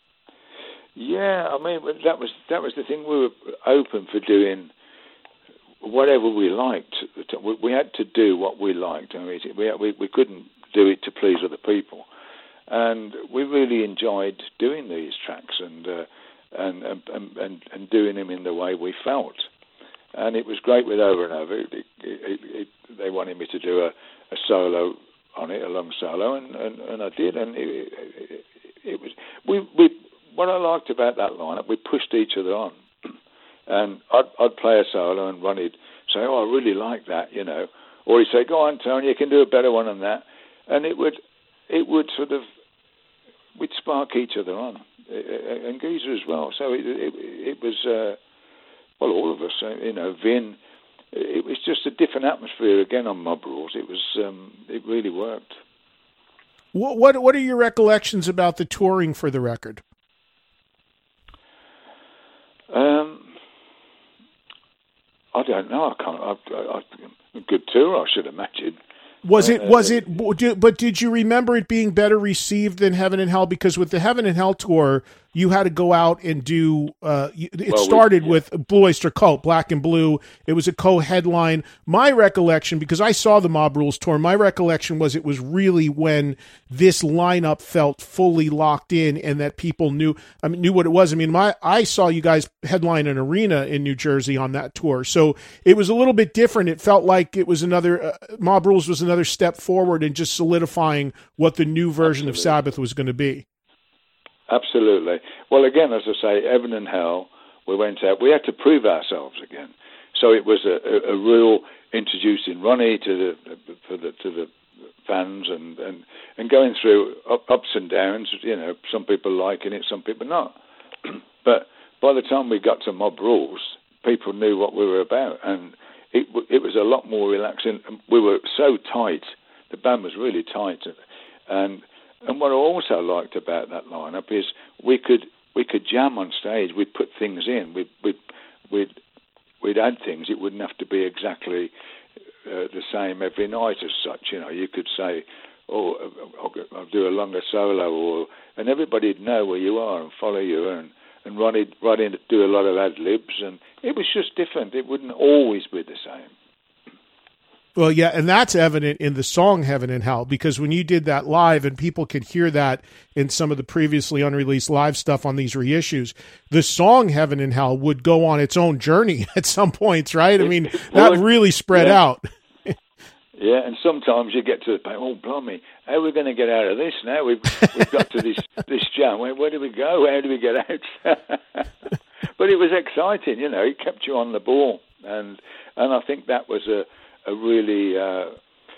Yeah, I mean, that was that was the thing. We were open for doing whatever we liked. We had to do what we liked. I mean, we we, we couldn't do it to please other people. And we really enjoyed doing these tracks and, uh, and, and and and doing them in the way we felt. And it was great with Over and Over. It, it, it, it, they wanted me to do a, a solo on it, a long solo, and, and, and I did. And it, it, it was we we what I liked about that lineup, we pushed each other on. And I'd, I'd play a solo, and Ronnie'd say, "Oh, I really like that," you know, or he'd say, "Go on, Tony, you can do a better one than that," and it would. It would sort of we'd spark each other on, and Geezer as well. So it, it, it was, uh, well, all of us, you know, Vin. It was just a different atmosphere again on Mob Rules. It was, um, it really worked. What, what what are your recollections about the touring for the record? Um, I don't know. I can't. I, I, I, a good tour, I should imagine. Was it? Was it? But did you remember it being better received than Heaven and Hell? Because with the Heaven and Hell tour, you had to go out and do. Uh, it well, started we, yeah. with Blue Oyster Cult, Black and Blue. It was a co-headline. My recollection, because I saw the Mob Rules tour, my recollection was it was really when this lineup felt fully locked in, and that people knew. I mean, knew what it was. I mean, my I saw you guys headline an arena in New Jersey on that tour, so it was a little bit different. It felt like it was another uh, Mob Rules was another step forward in just solidifying what the new version Absolutely. of Sabbath was going to be. Absolutely. Well, again, as I say, Heaven and Hell, we went out. We had to prove ourselves again. So it was a, a, a real introducing Ronnie to the for the to the fans and, and, and going through up, ups and downs. You know, some people liking it, some people not. But by the time we got to Mob Rules, people knew what we were about, and it it was a lot more relaxing. We were so tight. The band was really tight, and. And what I also liked about that lineup is we could we could jam on stage. We'd put things in. We'd we'd we'd, we'd add things. It wouldn't have to be exactly uh, the same every night as such. You know, you could say, "Oh, I'll, I'll do a longer solo," or and everybody'd know where you are and follow you. And and Ronnie'd Ronnie'd do a lot of ad libs, and it was just different. It wouldn't always be the same. Well, yeah, and that's evident in the song Heaven and Hell, because when you did that live, and people could hear that in some of the previously unreleased live stuff on these reissues, the song Heaven and Hell would go on its own journey at some points, right? I mean, well, that really spread yeah. out. Yeah, and sometimes you get to the point, oh, blimey, how are we going to get out of this now? We've, we've got to this this jam. Where, where do we go? How do we get out? But it was exciting, you know. It kept you on the ball. And, and I think that was a... A really, uh,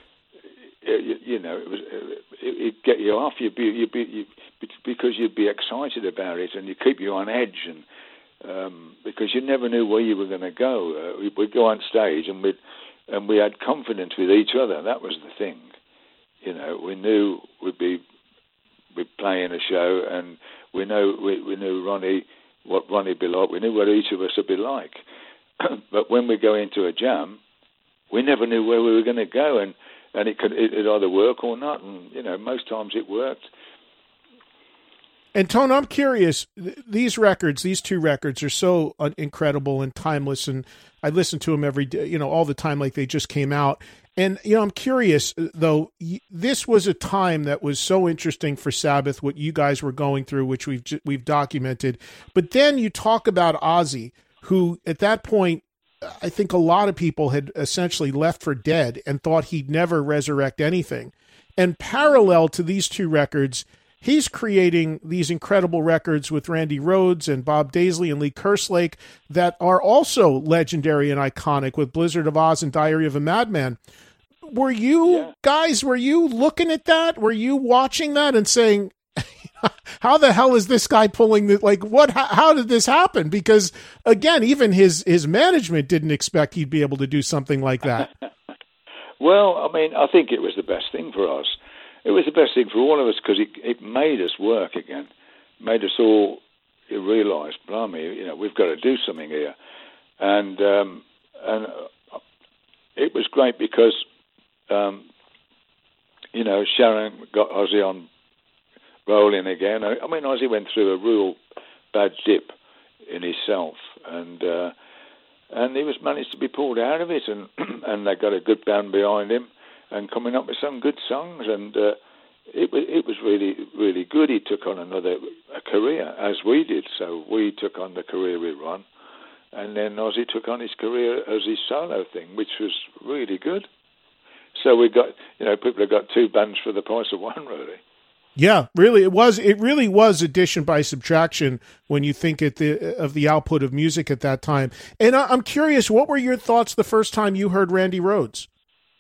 you, you know, it was it, it get you off. You'd be, you'd be, you, because you'd be excited about it, and you keep you on edge, and um, because you never knew where you were going to go. Uh, we, we'd go on stage, and we and we had confidence with each other. That was the thing, you know. We knew we'd be we'd playing a show, and we know we, we knew Ronnie what Ronnie'd be like. We knew what each of us would be like. But when we go into a jam, we never knew where we were going to go, and, and it could it, it either work or not. And, you know, most times it worked. And, Tone, I'm curious, these records, these two records are so incredible and timeless, and I listen to them every day, you know, all the time like they just came out. And, you know, I'm curious, though, this was a time that was so interesting for Sabbath, what you guys were going through, which we've we've documented. But then you talk about Ozzy, who at that point, I think a lot of people had essentially left for dead and thought he'd never resurrect anything. And parallel to these two records, he's creating these incredible records with Randy Rhoads and Bob Daisley and Lee Kerslake that are also legendary and iconic, with Blizzard of Oz and Diary of a Madman. Were you yeah. guys, were you looking at that? Were you watching that and saying, how the hell is this guy pulling the, like, what, how, how did this happen? Because again, even his, his management didn't expect he'd be able to do something like that. Well, I mean, I think it was the best thing for us. It was the best thing for all of us, because it, it made us work again, made us all realize, blimey, you know, we've got to do something here. And, um, and it was great because, um, you know, Sharon got Ozzy on rolling again. I mean, Ozzy went through a real bad dip in himself, and uh, and he was managed to be pulled out of it, and and they got a good band behind him, and coming up with some good songs, and uh, it was it was really really good. He took on another a career, as we did. So we took on the career we run, and then Ozzy took on his career as his solo thing, which was really good. So we got, you know, people have got two bands for the price of one, really. Yeah, really, it was. It really was addition by subtraction when you think at the of the output of music at that time. And I, I'm curious, what were your thoughts the first time you heard Randy Rhoads?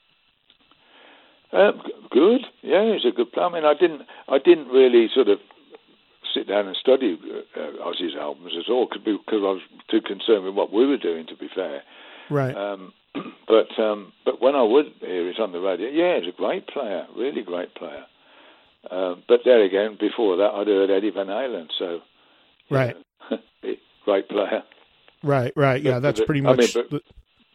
Uh, good, yeah, he's a good player. I mean, I didn't, I didn't really sort of sit down and study uh, Ozzy's albums at all, because I was too concerned with what we were doing, to be fair. Right. Um, but um, but when I would hear it on the radio, yeah, he's a great player, really great player. Uh, but there again, before that, I'd heard Eddie Van Halen, so right, know, great player. Right, right, yeah, but, that's but, pretty much. I mean, but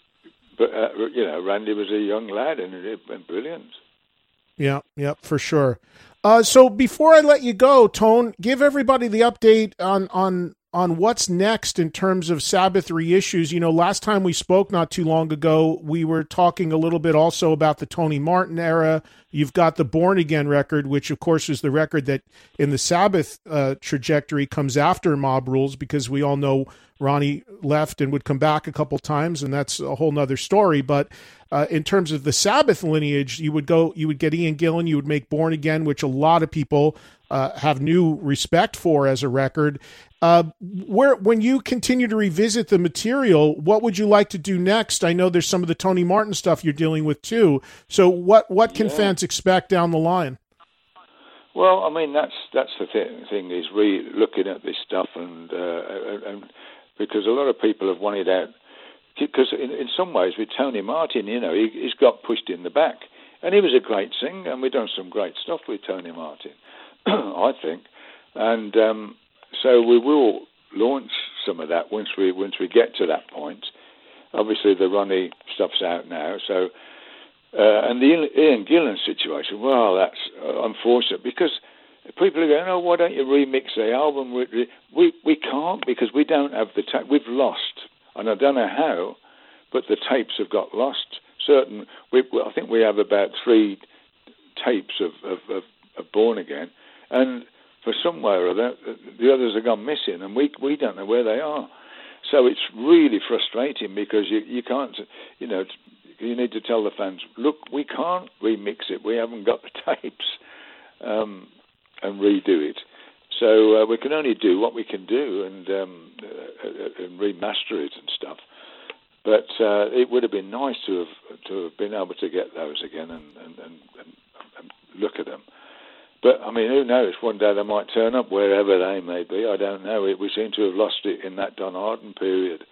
but uh, you know, Randy was a young lad and, and brilliant. Yeah, yeah, for sure. Uh, so before I let you go, Tone, give everybody the update on on on what's next in terms of Sabbath reissues. You know, last time we spoke not too long ago, we were talking a little bit also about the Tony Martin era. You've got the Born Again record, which of course is the record that in the Sabbath uh, trajectory comes after Mob Rules, because we all know Ronnie left and would come back a couple times, and that's a whole nother story. But uh, in terms of the Sabbath lineage, you would go, you would get Ian Gillan, you would make Born Again, which a lot of people uh, have new respect for as a record. Uh, where when you continue to revisit the material, what would you like to do next? I know there's some of the Tony Martin stuff you're dealing with too. So what what can yeah. fans expect down the line? Well, I mean, that's that's the thing, thing is re looking at this stuff, and uh, and because a lot of people have wanted out, because in, in some ways with Tony Martin, you know, he, he's got pushed in the back, and he was a great singer, and we've done some great stuff with Tony Martin, I think, and um, so we will launch some of that once we once we get to that point. Obviously, the Ronnie stuff's out now, so. Uh, and the Ian Gillan situation, well, that's uh, unfortunate, because people are going, oh, why don't you remix the album? We we, we can't, because we don't have the tape. We've lost, and I don't know how, but the tapes have got lost. Certain, we, I think we have about three tapes of, of, of, of Born Again, and for some way or other, the others have gone missing, and we we don't know where they are. So it's really frustrating, because you, you can't, you know, you need to tell the fans, look, we can't remix it. We haven't got the tapes um, and redo it. So uh, we can only do what we can do and, um, uh, and remaster it and stuff. But uh, it would have been nice to have to have been able to get those again and, and, and, and look at them. But, I mean, who knows? One day they might turn up wherever they may be. I don't know. We seem to have lost it in that Don Arden period.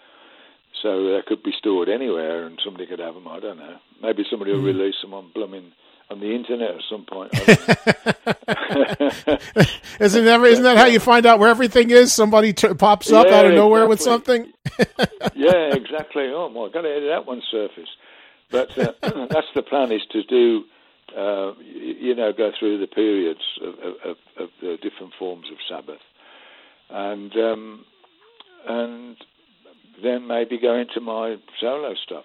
So they could be stored anywhere and somebody could have them. I don't know. Maybe somebody will release them on blooming on the internet at some point. isn't, that, isn't that how you find out where everything is? Somebody t- pops up yeah, out of nowhere exactly. with something? Yeah, exactly. Oh, my God, that one surface. But uh, that's the plan, is to do... Uh, you know, go through the periods of, of, of the different forms of Sabbath, and um, and then maybe go into my solo stuff.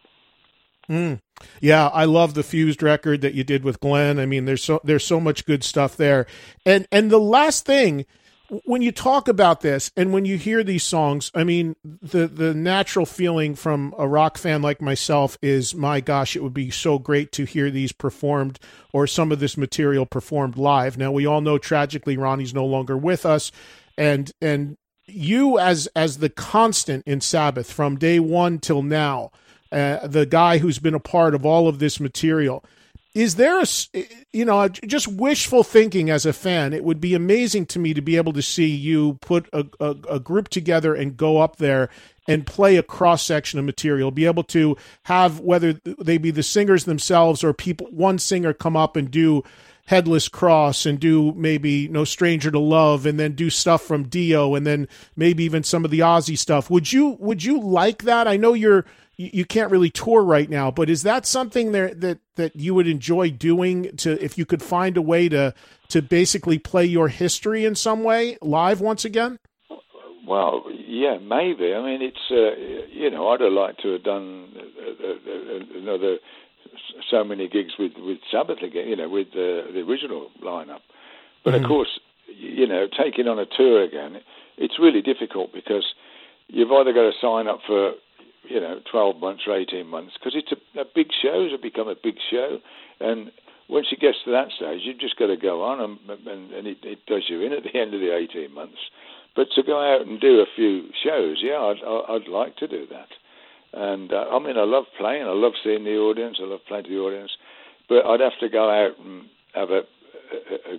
Mm. Yeah, I love the Fused record that you did with Glenn. I mean, there's so there's so much good stuff there. And and the last thing, when you talk about this and when you hear these songs, I mean, the, the natural feeling from a rock fan like myself is, my gosh, it would be so great to hear these performed, or some of this material performed live. Now, we all know, tragically, Ronnie's no longer with us. And and you as as the constant in Sabbath from day one till now, uh, the guy who's been a part of all of this material, is there a, you know, just wishful thinking as a fan? It would be amazing to me to be able to see you put a, a, a group together and go up there and play a cross section of material, be able to have, whether they be the singers themselves or people, one singer come up and do Headless Cross and do maybe No Stranger to Love, and then do stuff from Dio, and then maybe even some of the Ozzy stuff. Would you, would you like that? I know you're, you can't really tour right now, but is that something there that, that you would enjoy doing, to, if you could find a way to, to basically play your history in some way live once again? Well, yeah, maybe. I mean, it's, uh, you know, I'd have liked to have done another so many gigs with, with Sabbath again, you know, with uh, the original lineup. But mm-hmm. of course, you know, taking on a tour again, it's really difficult, because you've either got to sign up for, you know, twelve months or eighteen months, because it's a, a big show. It's become a big show. And once it gets to that stage, you've just got to go on, and, and, and it, it does you in at the end of the eighteen months. But to go out and do a few shows, yeah, I'd, I'd like to do that. And, uh, I mean, I love playing. I love seeing the audience. I love playing to the audience. But I'd have to go out and have a, a, a good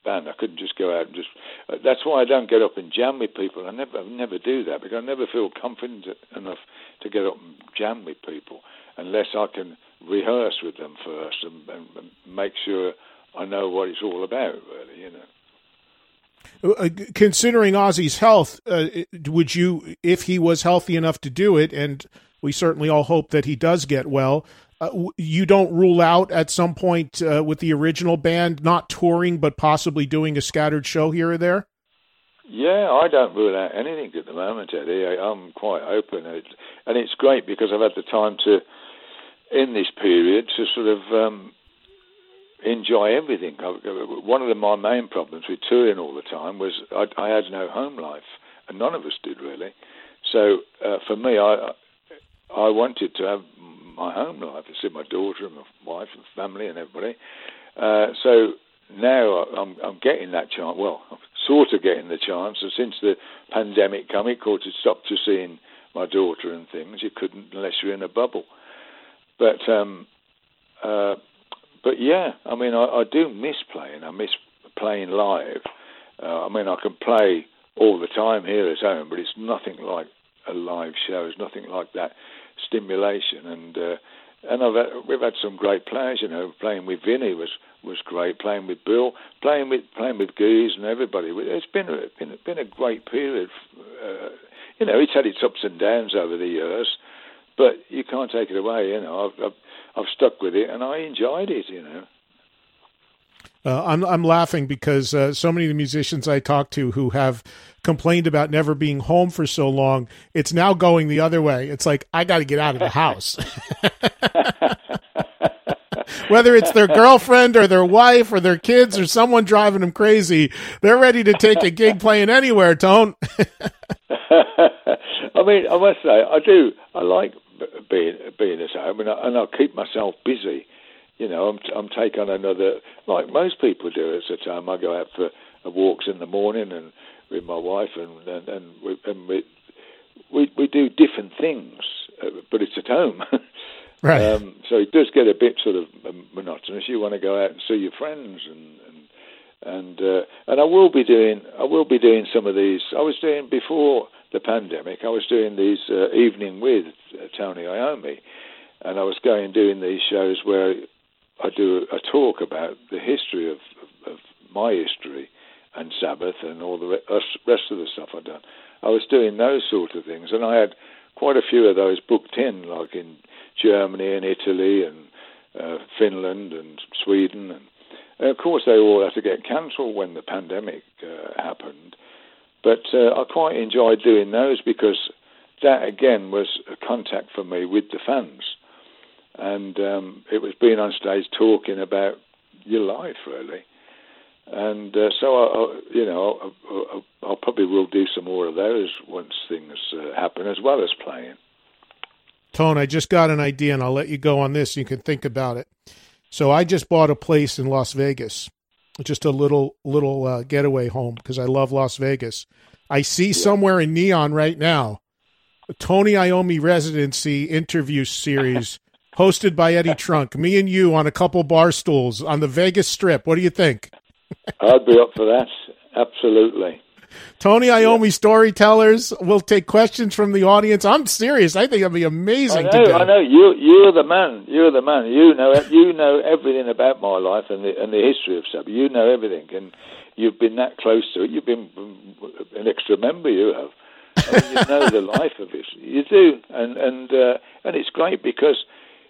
band. I couldn't just go out and just. Uh, that's why I don't get up and jam with people. I never, I never do that because I never feel confident enough to get up and jam with people unless I can rehearse with them first and, and, and make sure I know what it's all about. Really, you know. Uh, considering Ozzy's health, uh, would you, if he was healthy enough to do it, and we certainly all hope that he does get well, uh, you don't rule out at some point uh, with the original band not touring but possibly doing a scattered show here or there? Yeah, I don't rule out anything at the moment, Eddie. I, I'm quite open. It, and it's great because I've had the time to, in this period, to sort of um, enjoy everything. I, one of the, my main problems with touring all the time was I, I had no home life, and none of us did really. So uh, for me, I I wanted to have my home life, to see my daughter and my wife and family and everybody. Uh, so now I'm, I'm getting that chance. Well, I'm sort of getting the chance. And since the pandemic came, of course, it stopped to seeing my daughter and things. You couldn't unless you're in a bubble. But um, uh, but yeah, I mean, I, I do miss playing. I miss playing live. Uh, I mean, I can play all the time here at home, but it's nothing like a live show. It's nothing like that stimulation. And uh, and I've had, we've had some great players. You know, playing with Vinny was, was great. Playing with Bill, playing with playing with Goose and everybody. It's been a, been a, been a great period. Uh, you know, it's had its ups and downs over the years, but you can't take it away. You know, I've I've, I've stuck with it and I enjoyed it. You know. Uh, I'm I'm laughing because uh, so many of the musicians I talk to who have complained about never being home for so long, it's now going the other way. It's like, I got to get out of the house. Whether it's their girlfriend or their wife or their kids or someone driving them crazy, they're ready to take a gig playing anywhere, Tone. I mean, I must say, I do. I like being being at home, and I, and I keep myself busy. You know, I'm I'm taking on another, like most people do at the time. I go out for walks in the morning and with my wife, and and, and, we, and we, we we do different things, uh, but it's at home. Right. Um, so it does get a bit sort of monotonous. You want to go out and see your friends, and and and, uh, and I will be doing I will be doing some of these. I was doing before the pandemic. I was doing these uh, evening with uh, Tony Iommi, and I was going doing these shows where I do a talk about the history of, of, of my history and Sabbath and all the rest of the stuff I've done. I was doing those sort of things, and I had quite a few of those booked in, like in Germany and Italy and uh, Finland and Sweden. And, and of course, they all had to get cancelled when the pandemic uh, happened. But uh, I quite enjoyed doing those because that, again, was a contact for me with the fans. And um, it was being on stage talking about your life, really. And uh, so, I, I, you know, I, I, I probably will do some more of those once things uh, happen, as well as playing. Tone, I just got an idea, and I'll let you go on this. You can think about it. So I just bought a place in Las Vegas, just a little little uh, getaway home, because I love Las Vegas. I see yeah. somewhere in Neon right now, a Tony Iommi residency interview series hosted by Eddie Trunk. Me and you on a couple bar stools on the Vegas Strip. What do you think? I'd be up for that. Absolutely. Tony Iommi yeah. storytellers. We'll take questions from the audience. I'm serious. I think it'll be amazing. I know. to do. I know. You, you're the man. You're the man. You know. You know everything about my life and the and the history of Sabbath. You know everything, and you've been that close to it. You've been an extra member. You have. I mean, you know the life of it. You do, and and uh, and it's great because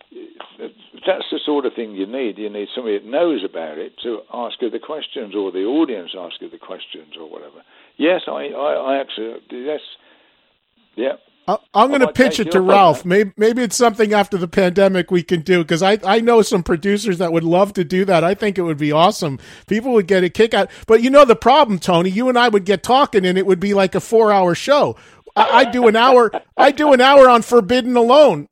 that's the sort of thing you need. You need somebody that knows about it to ask you the questions, or the audience ask you the questions, or whatever. Yes, I, I, I actually, yes, yeah. I'm going to pitch it to Ralph. Maybe, maybe it's something after the pandemic we can do, because I, I know some producers that would love to do that. I think it would be awesome. People would get a kick out. But you know the problem, Tony, you and I would get talking and it would be like a four hour show. I, I do an hour. I do an hour on Forbidden alone.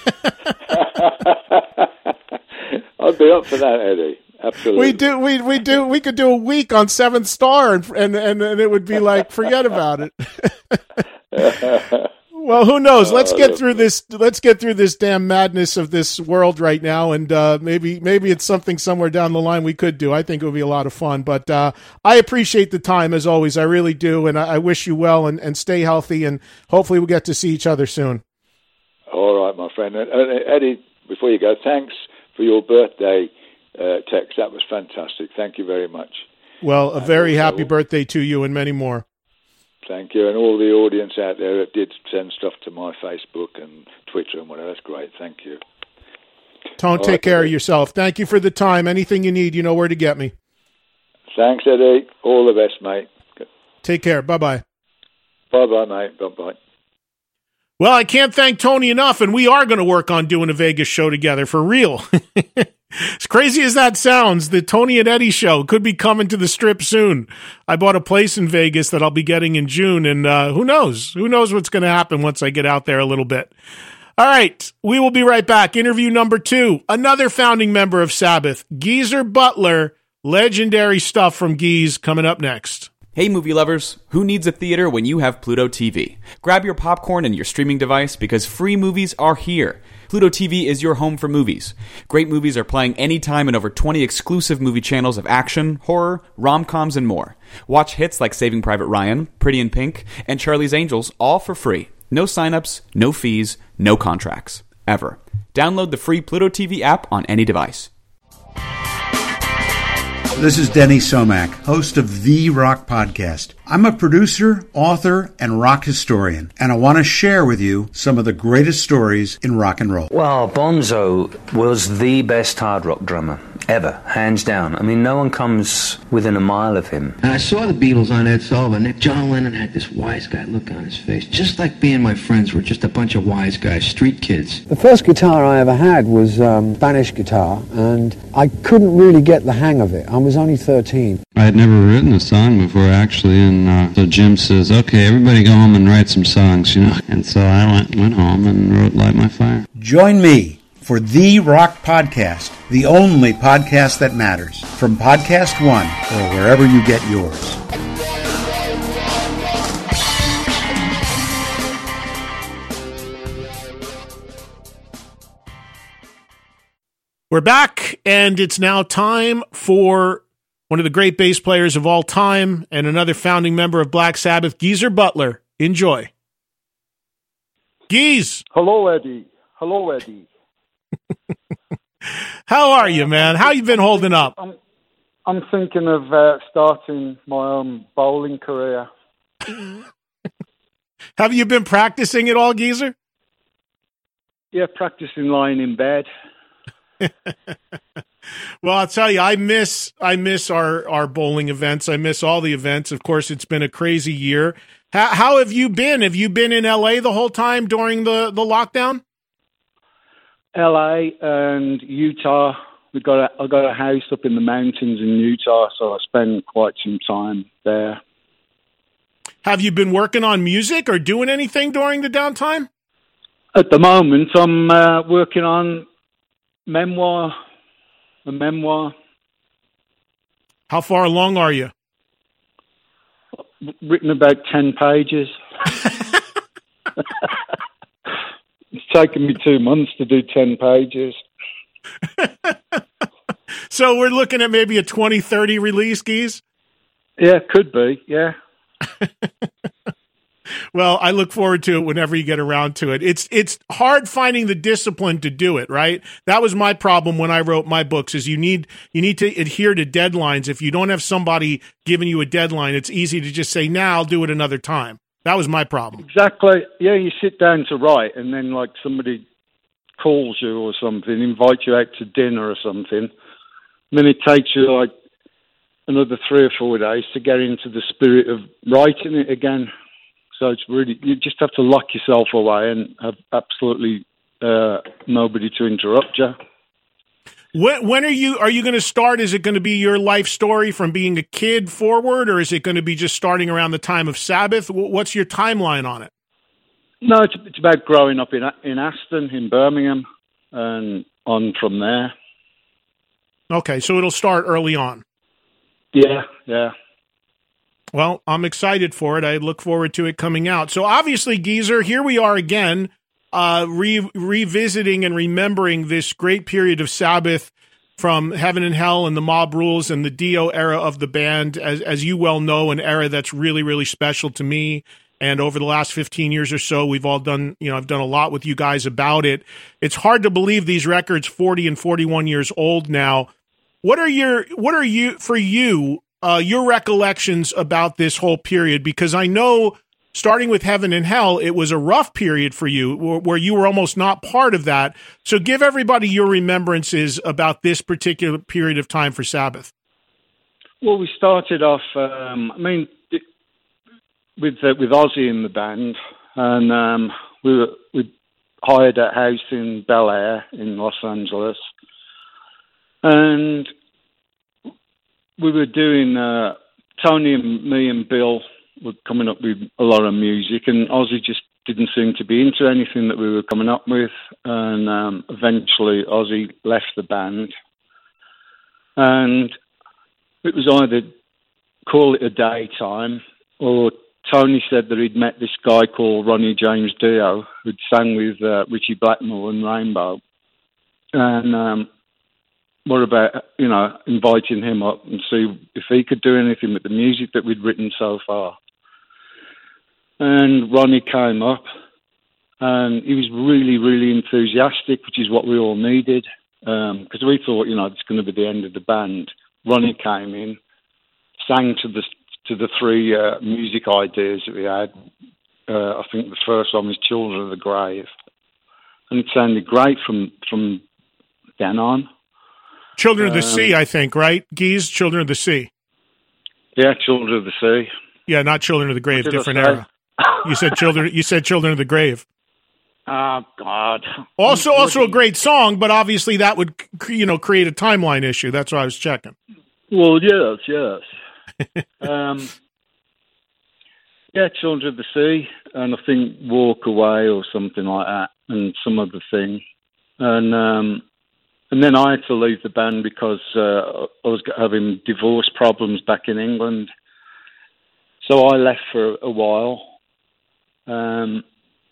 I'd be up for that, Eddie. Absolutely. We do. We we do. We could do a week on Seventh Star, and and and, and it would be like, forget about it. Well, who knows? Let's Uh, get through this. Let's get through this damn madness of this world right now, and uh, maybe maybe it's something somewhere down the line we could do. I think it would be a lot of fun. But uh, I appreciate the time as always. I really do, and I, I wish you well and, and stay healthy. And hopefully we'll get to see each other soon. All right, my friend. And, uh, Eddie, before you go, thanks for your birthday uh, text. That was fantastic. Thank you very much. Well, a very also, happy birthday to you and many more. Thank you. And all the audience out there that did send stuff to my Facebook and Twitter and whatever. That's great. Thank you. Tone, take right, care Eddie. of yourself. Thank you for the time. Anything you need, you know where to get me. Thanks, Eddie. All the best, mate. Take care. Bye-bye. Bye-bye, mate. Bye-bye. Well, I can't thank Tony enough, and we are going to work on doing a Vegas show together for real. As crazy as that sounds, the Tony and Eddie show could be coming to the Strip soon. I bought a place in Vegas that I'll be getting in June, and uh, who knows? Who knows what's going to happen once I get out there a little bit. All right, we will be right back. Interview number two, another founding member of Sabbath, Geezer Butler. Legendary stuff from Geez coming up next. Hey movie lovers, who needs a theater when you have Pluto T V? Grab your popcorn and your streaming device because free movies are here. Pluto T V is your home for movies. Great movies are playing anytime in over twenty exclusive movie channels of action, horror, rom-coms, and more. Watch hits like Saving Private Ryan, Pretty in Pink, and Charlie's Angels all for free. No signups, no fees, no contracts. Ever. Download the free Pluto T V app on any device. This is Denny Somack, host of The Rock Podcast. I'm a producer, author, and rock historian, and I want to share with you some of the greatest stories in rock and roll. Well, Bonzo was the best hard rock drummer ever, hands down. I mean, no one comes within a mile of him. And I saw the Beatles on Ed Sullivan. Nick John Lennon had this wise guy look on his face, just like me and my friends were just a bunch of wise guys, street kids. The first guitar I ever had was um, Spanish guitar, and I couldn't really get the hang of it. I was only thirteen. I had never written a song before, actually, and uh, so Jim says, okay, everybody go home and write some songs, you know. And so I went, went home and wrote Light My Fire. Join me for The Rock Podcast, the only podcast that matters, from Podcast One or wherever you get yours. We're back, and it's now time for one of the great bass players of all time and another founding member of Black Sabbath, Geezer Butler. Enjoy. Geez. Hello, Eddie. Hello, Eddie. How are you, man? How you been holding up? I'm, I'm thinking of uh, starting my own bowling career. Have you been practicing at all, Geezer? Yeah, practicing lying in bed. Well, I'll tell you, I miss I miss our, our bowling events. I miss all the events. Of course, it's been a crazy year. How, how have you been? Have you been in L A the whole time during the, the lockdown? L A and Utah. We got a, I got a house up in the mountains in Utah, so I spend quite some time there. Have you been working on music or doing anything during the downtime? At the moment, I'm uh, working on memoir, a memoir. How far along are you? Written about ten pages. It's taken me two months to do ten pages. So we're looking at maybe a twenty thirty release, Geese? Yeah, could be, yeah. Well, I look forward to it whenever you get around to it. It's it's hard finding the discipline to do it, right? That was my problem when I wrote my books, is you need you need to adhere to deadlines. If you don't have somebody giving you a deadline, it's easy to just say, nah, I'll do it another time. That was my problem. Exactly. Yeah, you sit down to write, and then like somebody calls you or something, invites you out to dinner or something, and then it takes you like another three or four days to get into the spirit of writing it again. So it's really, you just have to lock yourself away and have absolutely uh, nobody to interrupt you. When, when are you are you going to start? Is it going to be your life story from being a kid forward, or is it going to be just starting around the time of Sabbath? What's your timeline on it? No, it's, it's about growing up in in Aston, in Birmingham, and on from there. Okay, so it'll start early on. Yeah, yeah. Well, I'm excited for it. I look forward to it coming out. So obviously, Geezer, here we are again, uh, re- revisiting and remembering this great period of Sabbath from Heaven and Hell and the Mob Rules and the Dio era of the band, as as you well know, an era that's really, really special to me. And over the last fifteen years or so, we've all done, you know, I've done a lot with you guys about it. It's hard to believe these records, forty and forty-one years old now. What are your, what are you, for you, uh, your recollections about this whole period? Because I know, starting with Heaven and Hell, it was a rough period for you where you were almost not part of that. So give everybody your remembrances about this particular period of time for Sabbath. Well, we started off, um, I mean, with uh, with Ozzy in the band, and um, we were, we hired a house in Bel Air in Los Angeles, and we were doing, uh, Tony and me and Bill were coming up with a lot of music, and Ozzy just didn't seem to be into anything that we were coming up with, and um, eventually Ozzy left the band, and it was either call it a daytime, or Tony said that he'd met this guy called Ronnie James Dio, who'd sang with uh, Richie Blackmore and Rainbow, and um, what about, you know, inviting him up and see if he could do anything with the music that we'd written so far. And Ronnie came up, and he was really, really enthusiastic, which is what we all needed, because um, we thought, you know, it's going to be the end of the band. Ronnie came in, sang to the to the three uh, music ideas that we had. Uh, I think the first one was Children of the Grave, and it sounded great from from then on. Children of the um, Sea, I think, right? Geese, Children of the Sea. Yeah, Children of the Sea. Yeah, not Children of the Grave, different era. You said children. You said Children of the Grave. Oh God! Also, also a great song, but obviously that would, you know, create a timeline issue. That's why I was checking. Well, yes, yes. um, yeah, Children of the Sea, and I think Walk Away or something like that, and some other thing, and um, and then I had to leave the band because uh, I was having divorce problems back in England, so I left for a while. Um,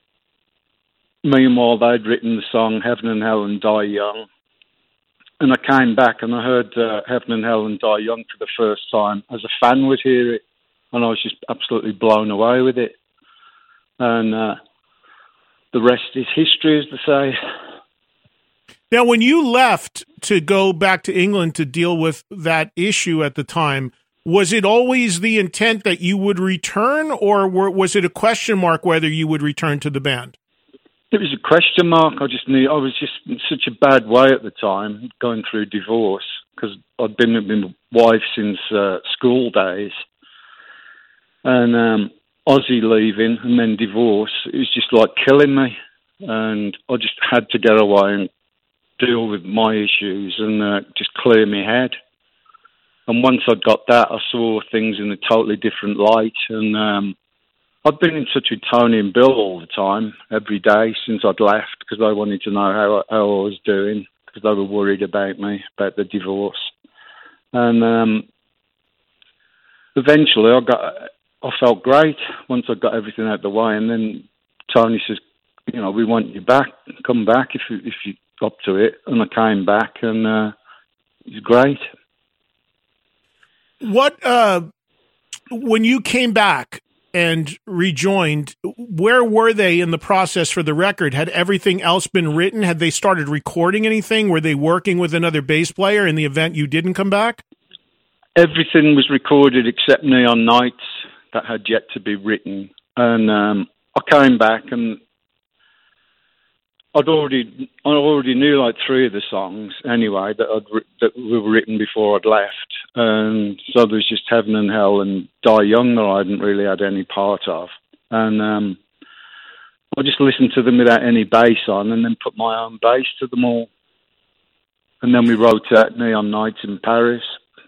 meanwhile, they'd written the song Heaven and Hell and Die Young. And I came back and I heard uh, Heaven and Hell and Die Young for the first time. As a fan would hear it, and I was just absolutely blown away with it. And uh, the rest is history, as they say. Now, when you left to go back to England to deal with that issue at the time, was it always the intent that you would return, or were, was it a question mark whether you would return to the band? It was a question mark. I just knew I was just in such a bad way at the time, going through divorce, because I'd been with my wife since uh, school days. And um, Ozzy leaving and then divorce, it was just like killing me. And I just had to get away and deal with my issues and uh, just clear my head. And once I got that, I saw things in a totally different light. And um, I've been in touch with Tony and Bill all the time, every day since I'd left, because they wanted to know how, how I was doing, because they were worried about me, about the divorce. And um, eventually, I got, I felt great once I got everything out of the way. And then Tony says, you know, we want you back. Come back if you, if you're up to it. And I came back, and uh, it was great. What, uh, when you came back and rejoined, where were they in the process for the record? Had everything else been written? Had they started recording anything? Were they working with another bass player in the event you didn't come back? Everything was recorded except Neon Nights that had yet to be written. And um, I came back, and I'd already, I already knew like three of the songs anyway that I'd that were written before I'd left, and so there was just Heaven and Hell and Die Young that I hadn't really had any part of, and um, I just listened to them without any bass on, and then put my own bass to them all, and then we wrote out Neon Nights in Paris.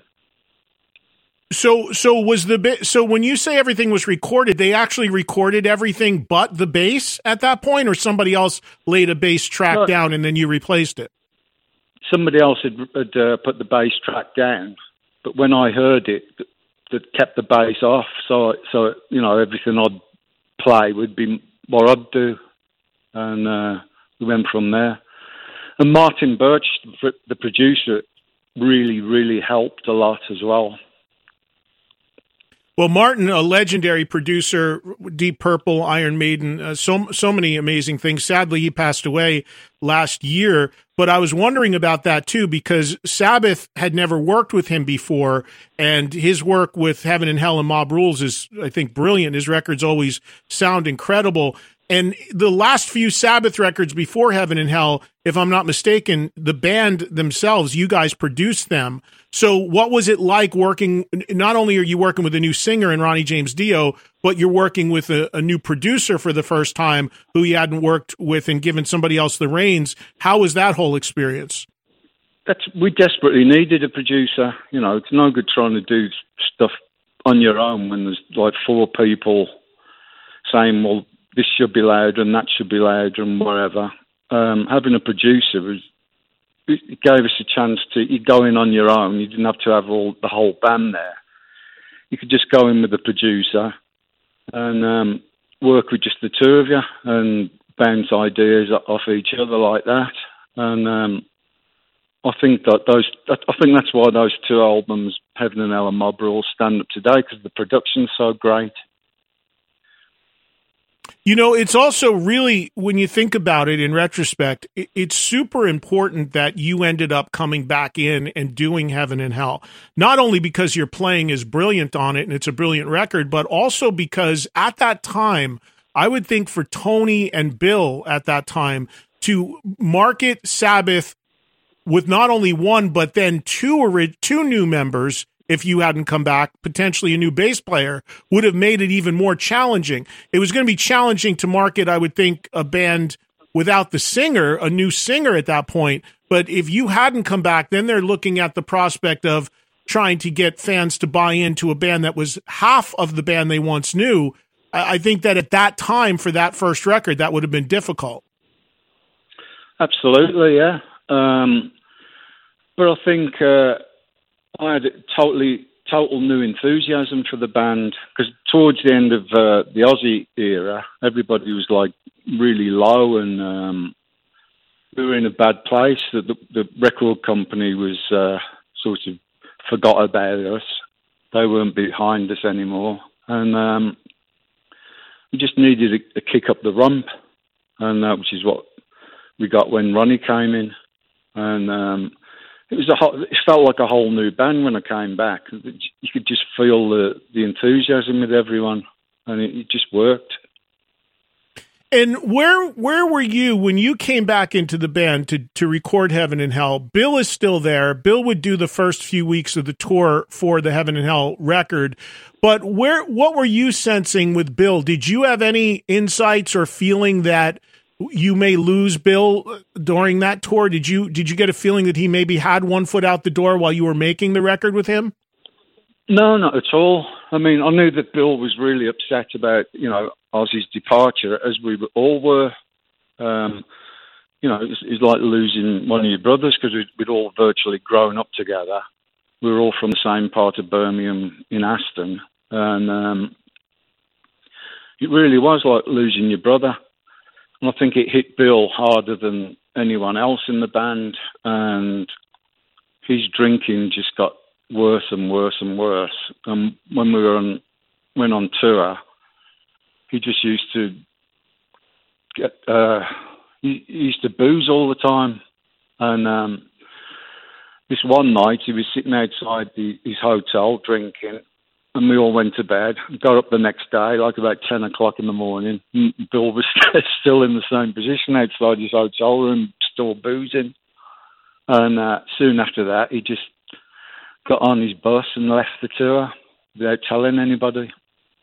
So, so was the ba- so when you say everything was recorded, they actually recorded everything but the bass at that point, or somebody else laid a bass track no, down and then you replaced it? Somebody else had, had uh, put the bass track down, but when I heard it, that kept the bass off. So, so you know, everything I'd play would be what I'd do, and uh, we went from there. And Martin Birch, the producer, really, really helped a lot as well. Well, Martin, a legendary producer, Deep Purple, Iron Maiden, uh, so so many amazing things. Sadly, he passed away last year, but I was wondering about that too, because Sabbath had never worked with him before, and his work with Heaven and Hell and Mob Rules is, I think, brilliant. His records always sound incredible. And the last few Sabbath records before Heaven and Hell, if I'm not mistaken, the band themselves, you guys produced them. So what was it like working, not only are you working with a new singer in Ronnie James Dio, but you're working with a, a new producer for the first time who you hadn't worked with and given somebody else the reins. How was that whole experience? That's, we desperately needed a producer. You know, it's no good trying to do stuff on your own when there's like four people saying, well, this should be louder and that should be louder and whatever. Um, having a producer was, it gave us a chance to, you go in on your own. You didn't have to have all the whole band there. You could just go in with the producer and um, work with just the two of you and bounce ideas off each other like that. And um, I think that those, I think that's why those two albums, Heaven and Hell and Mob Rules, stand up today, because the production's so great. You know, it's also really, when you think about it in retrospect, it's super important that you ended up coming back in and doing Heaven and Hell. Not only because your playing is brilliant on it and it's a brilliant record, but also because at that time, I would think for Tony and Bill at that time, to market Sabbath with not only one, but then two, two new members, if you hadn't come back, potentially a new bass player, would have made it even more challenging. It was going to be challenging to market, I would think, a band without the singer, a new singer at that point. But if you hadn't come back, then they're looking at the prospect of trying to get fans to buy into a band that was half of the band they once knew. I think that at that time, for that first record, that would have been difficult. Absolutely, yeah. Um, but I think... Uh I had a totally, total new enthusiasm for the band, because towards the end of uh, the Aussie era, everybody was like really low, and um, we were in a bad place. The, the, the record company was uh, sort of forgot about us. They weren't behind us anymore, and um, we just needed a, a kick up the rump, and that which is what we got when Ronnie came in, and. Um, It was a whole, it felt like a whole new band when I came back. You could just feel the, the enthusiasm with everyone, and it, it just worked. And where where were you when you came back into the band to, to record Heaven and Hell? Bill is still there. Bill would do the first few weeks of the tour for the Heaven and Hell record. But where what were you sensing with Bill? Did you have any insights or feeling that you may lose Bill during that tour? Did you did you get a feeling that he maybe had one foot out the door while you were making the record with him? No, not at all. I mean, I knew that Bill was really upset about, you know, Ozzy's departure, as we all were. Um, you know, it's, it's like losing one of your brothers, because we'd, we'd all virtually grown up together. We were all from the same part of Birmingham in Aston. And um, it really was like losing your brother. And I think it hit Bill harder than anyone else in the band, and his drinking just got worse and worse and worse. And when we were on, went on tour, he just used to get, uh, he, he used to booze all the time. And um, this one night, he was sitting outside the, his hotel drinking, and we all went to bed. Got up the next day, like about ten o'clock in the morning. Bill was still in the same position outside his hotel room, still boozing. And uh, soon after that, he just got on his bus and left the tour without telling anybody.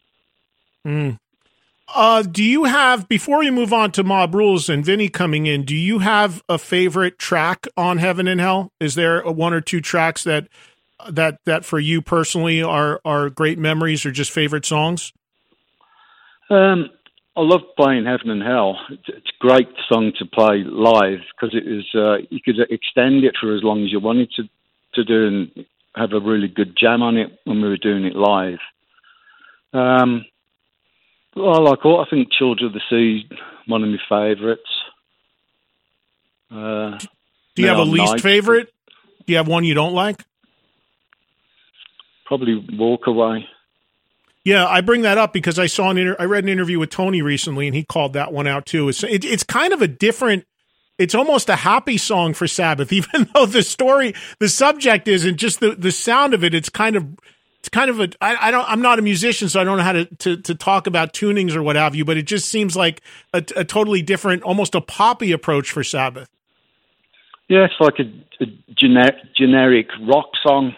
Mm. Uh, do you have, before we move on to Mob Rules and Vinny coming in, do you have a favorite track on Heaven and Hell? Is there a one or two tracks that that that for you personally are are great memories or just favorite songs? Um, I love playing Heaven and Hell. It's, it's a great song to play live, because it is uh, you could extend it for as long as you wanted to to do, and have a really good jam on it when we were doing it live. Um, well, like all, I think Children of the Sea, one of my favourites. Uh, Do you have a least Night, favorite? Do you have one you don't like? Probably Walk Away. Yeah, I bring that up because I saw an inter- I read an interview with Tony recently, and he called that one out too. It's it, it's kind of a different. It's almost a happy song for Sabbath, even though the story, the subject isn't, just the, the sound of it. It's kind of, it's kind of a, I, I don't, I'm not a musician, so I don't know how to, to, to talk about tunings or what have you, but it just seems like a, a totally different, almost a poppy approach for Sabbath. Yeah, it's like a, a gener- generic rock song.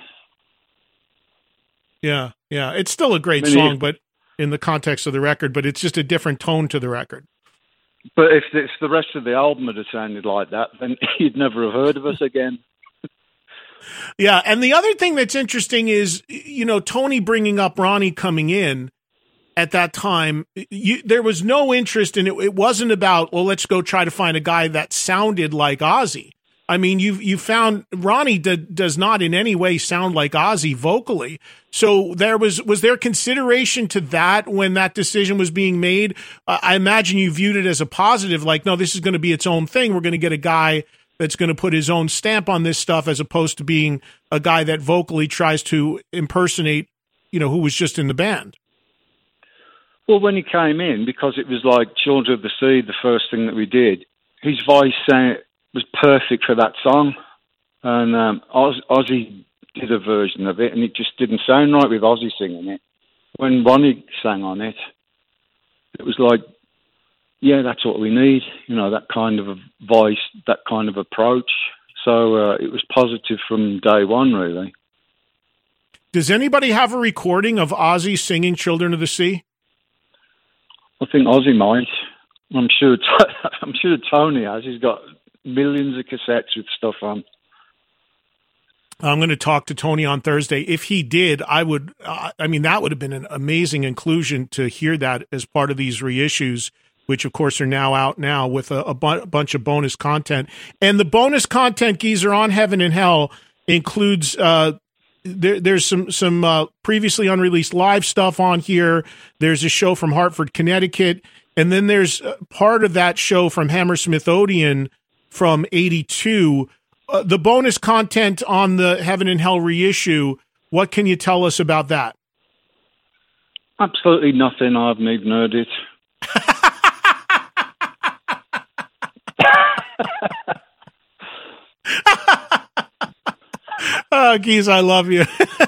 Yeah, yeah. It's still a great Many, song, but in the context of the record, but it's just a different tone to the record. But if it's the rest of the album had sounded like that, then you'd never have heard of us again. Yeah, and the other thing that's interesting is, you know, Tony bringing up Ronnie coming in at that time, you, there was no interest in it. It wasn't about, well, let's go try to find a guy that sounded like Ozzy. I mean, you you found Ronnie d- does not in any way sound like Ozzy vocally. So there was was there consideration to that when that decision was being made? Uh, I imagine you viewed it as a positive, like, no, this is going to be its own thing. We're going to get a guy that's going to put his own stamp on this stuff, as opposed to being a guy that vocally tries to impersonate, you know, who was just in the band. Well, when he came in, because it was like Children of the Sea, the first thing that we did, his voice sang. Was perfect for that song, and um, Oz, Ozzy did a version of it, and it just didn't sound right with Ozzy singing it. When Ronnie sang on it, it was like, yeah, that's what we need, you know, that kind of a voice, that kind of approach. So uh, it was positive from day one, really. Does anybody have a recording of Ozzy singing Children of the Sea? I think Ozzy might. I'm sure. I'm sure Tony has. He's got millions of cassettes with stuff on. I'm going to talk to Tony on Thursday. If he did, I would, uh, I mean, that would have been an amazing inclusion to hear that as part of these reissues, which of course are now out now with a, a bu- bunch of bonus content. And the bonus content, Geezer, on Heaven and Hell includes, uh, there, there's some, some, uh, previously unreleased live stuff on here. There's a show from Hartford, Connecticut. And then there's part of that show from Hammersmith Odeon from eighty-two. Uh, the bonus content on the Heaven and Hell reissue, what can you tell us about that? Absolutely nothing. I haven't even heard it. Oh, geez, I love you.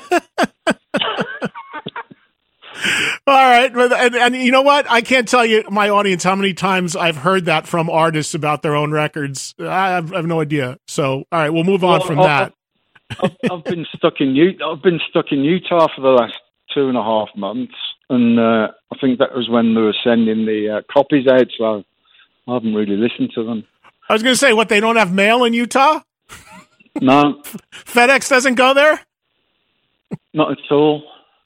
All right. And, and you know what? I can't tell you, my audience, how many times I've heard that from artists about their own records. I have, I have no idea. So, all right, we'll move on well, from I've, that. I've, I've been stuck in Utah. I've been stuck in Utah for the last two and a half months, and uh, I think that was when they were sending the uh, copies out. So I haven't really listened to them. I was going to say, what, they don't have mail in Utah? No. FedEx doesn't go there? Not at all.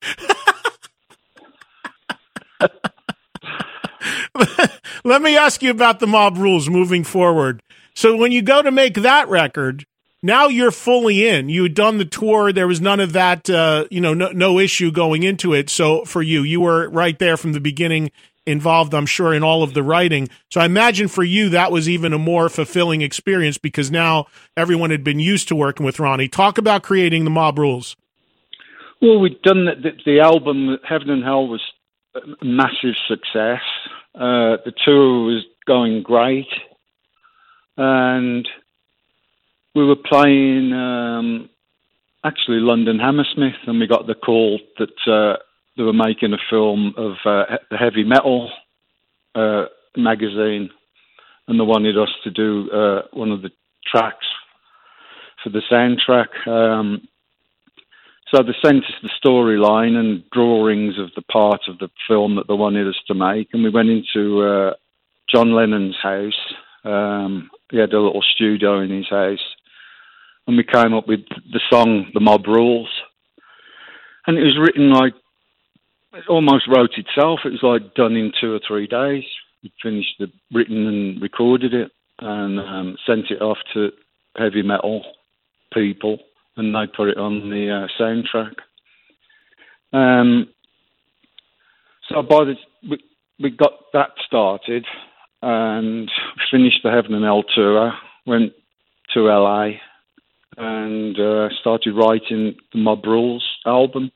Let me ask you about the Mob Rules moving forward. So when you go to make that record, now you're fully in. You had done the tour. There was none of that, uh, you know, no, no issue going into it. So for you, you were right there from the beginning, involved, I'm sure, in all of the writing. So I imagine for you, that was even a more fulfilling experience because now everyone had been used to working with Ronnie. Talk about creating the Mob Rules. Well, we'd done the, the, the album, Heaven and Hell, was a massive success. Uh, the tour was going great. And we were playing, um, actually, London Hammersmith, and we got the call that uh, they were making a film of uh, the Heavy Metal uh, magazine, and they wanted us to do uh, one of the tracks for the soundtrack. Um, so they sent us the storyline and drawings of the part of the film that they wanted us to make, and we went into uh, John Lennon's house. Um, he had a little studio in his house, and we came up with the song The Mob Rules. And it was written like, it almost wrote itself. It was like done in two or three days. We finished the written and recorded it and um, sent it off to heavy metal people. and they put it on the uh, soundtrack. Um, so by the we, we got that started and finished the Heaven and Hell tour, went to L A and uh, started writing the Mob Rules album.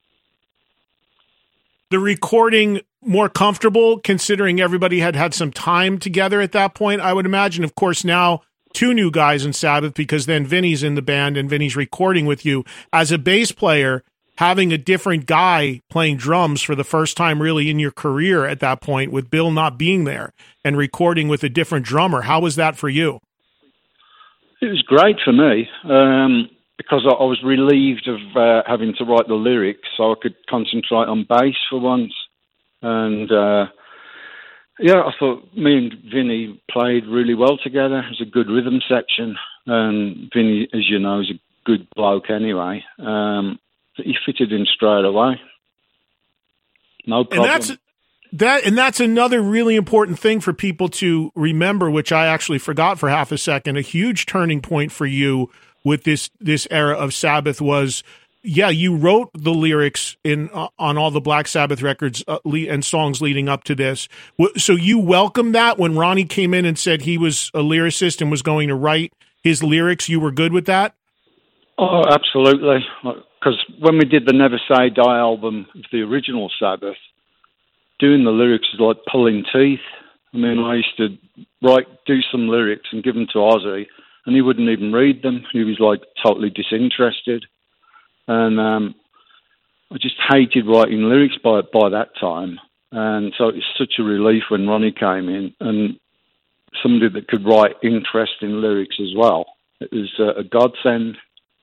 The recording more comfortable, considering everybody had had some time together at that point, I would imagine. Of course, now two new guys in Sabbath, because then Vinny's in the band and Vinny's recording with you. As a bass player, having a different guy playing drums for the first time really in your career at that point, with Bill not being there, and recording with a different drummer, how was that for you? It was great for me, um, because I, I was relieved of uh, having to write the lyrics, so I could concentrate on bass for once. And uh, yeah, I thought me and Vinny played really well together. It was a good rhythm section, and Vinny, as you know, is a good bloke anyway. Um, he fitted in straight away. No problem. And that's that, and that's another really important thing for people to remember, which I actually forgot for half a second. A huge turning point for you with this this era of Sabbath was, yeah, you wrote the lyrics in uh, on all the Black Sabbath records uh, le- and songs leading up to this. W- so you welcomed that when Ronnie came in and said he was a lyricist and was going to write his lyrics. You were good with that? Oh, absolutely. Because when we did the Never Say Die album of the original Sabbath, doing the lyrics is like pulling teeth. I mean, I used to write, do some lyrics and give them to Ozzy, and he wouldn't even read them. He was like totally disinterested. And um, I just hated writing lyrics by by that time. And so it's such a relief when Ronnie came in, and somebody that could write interesting lyrics as well. It was uh, a godsend.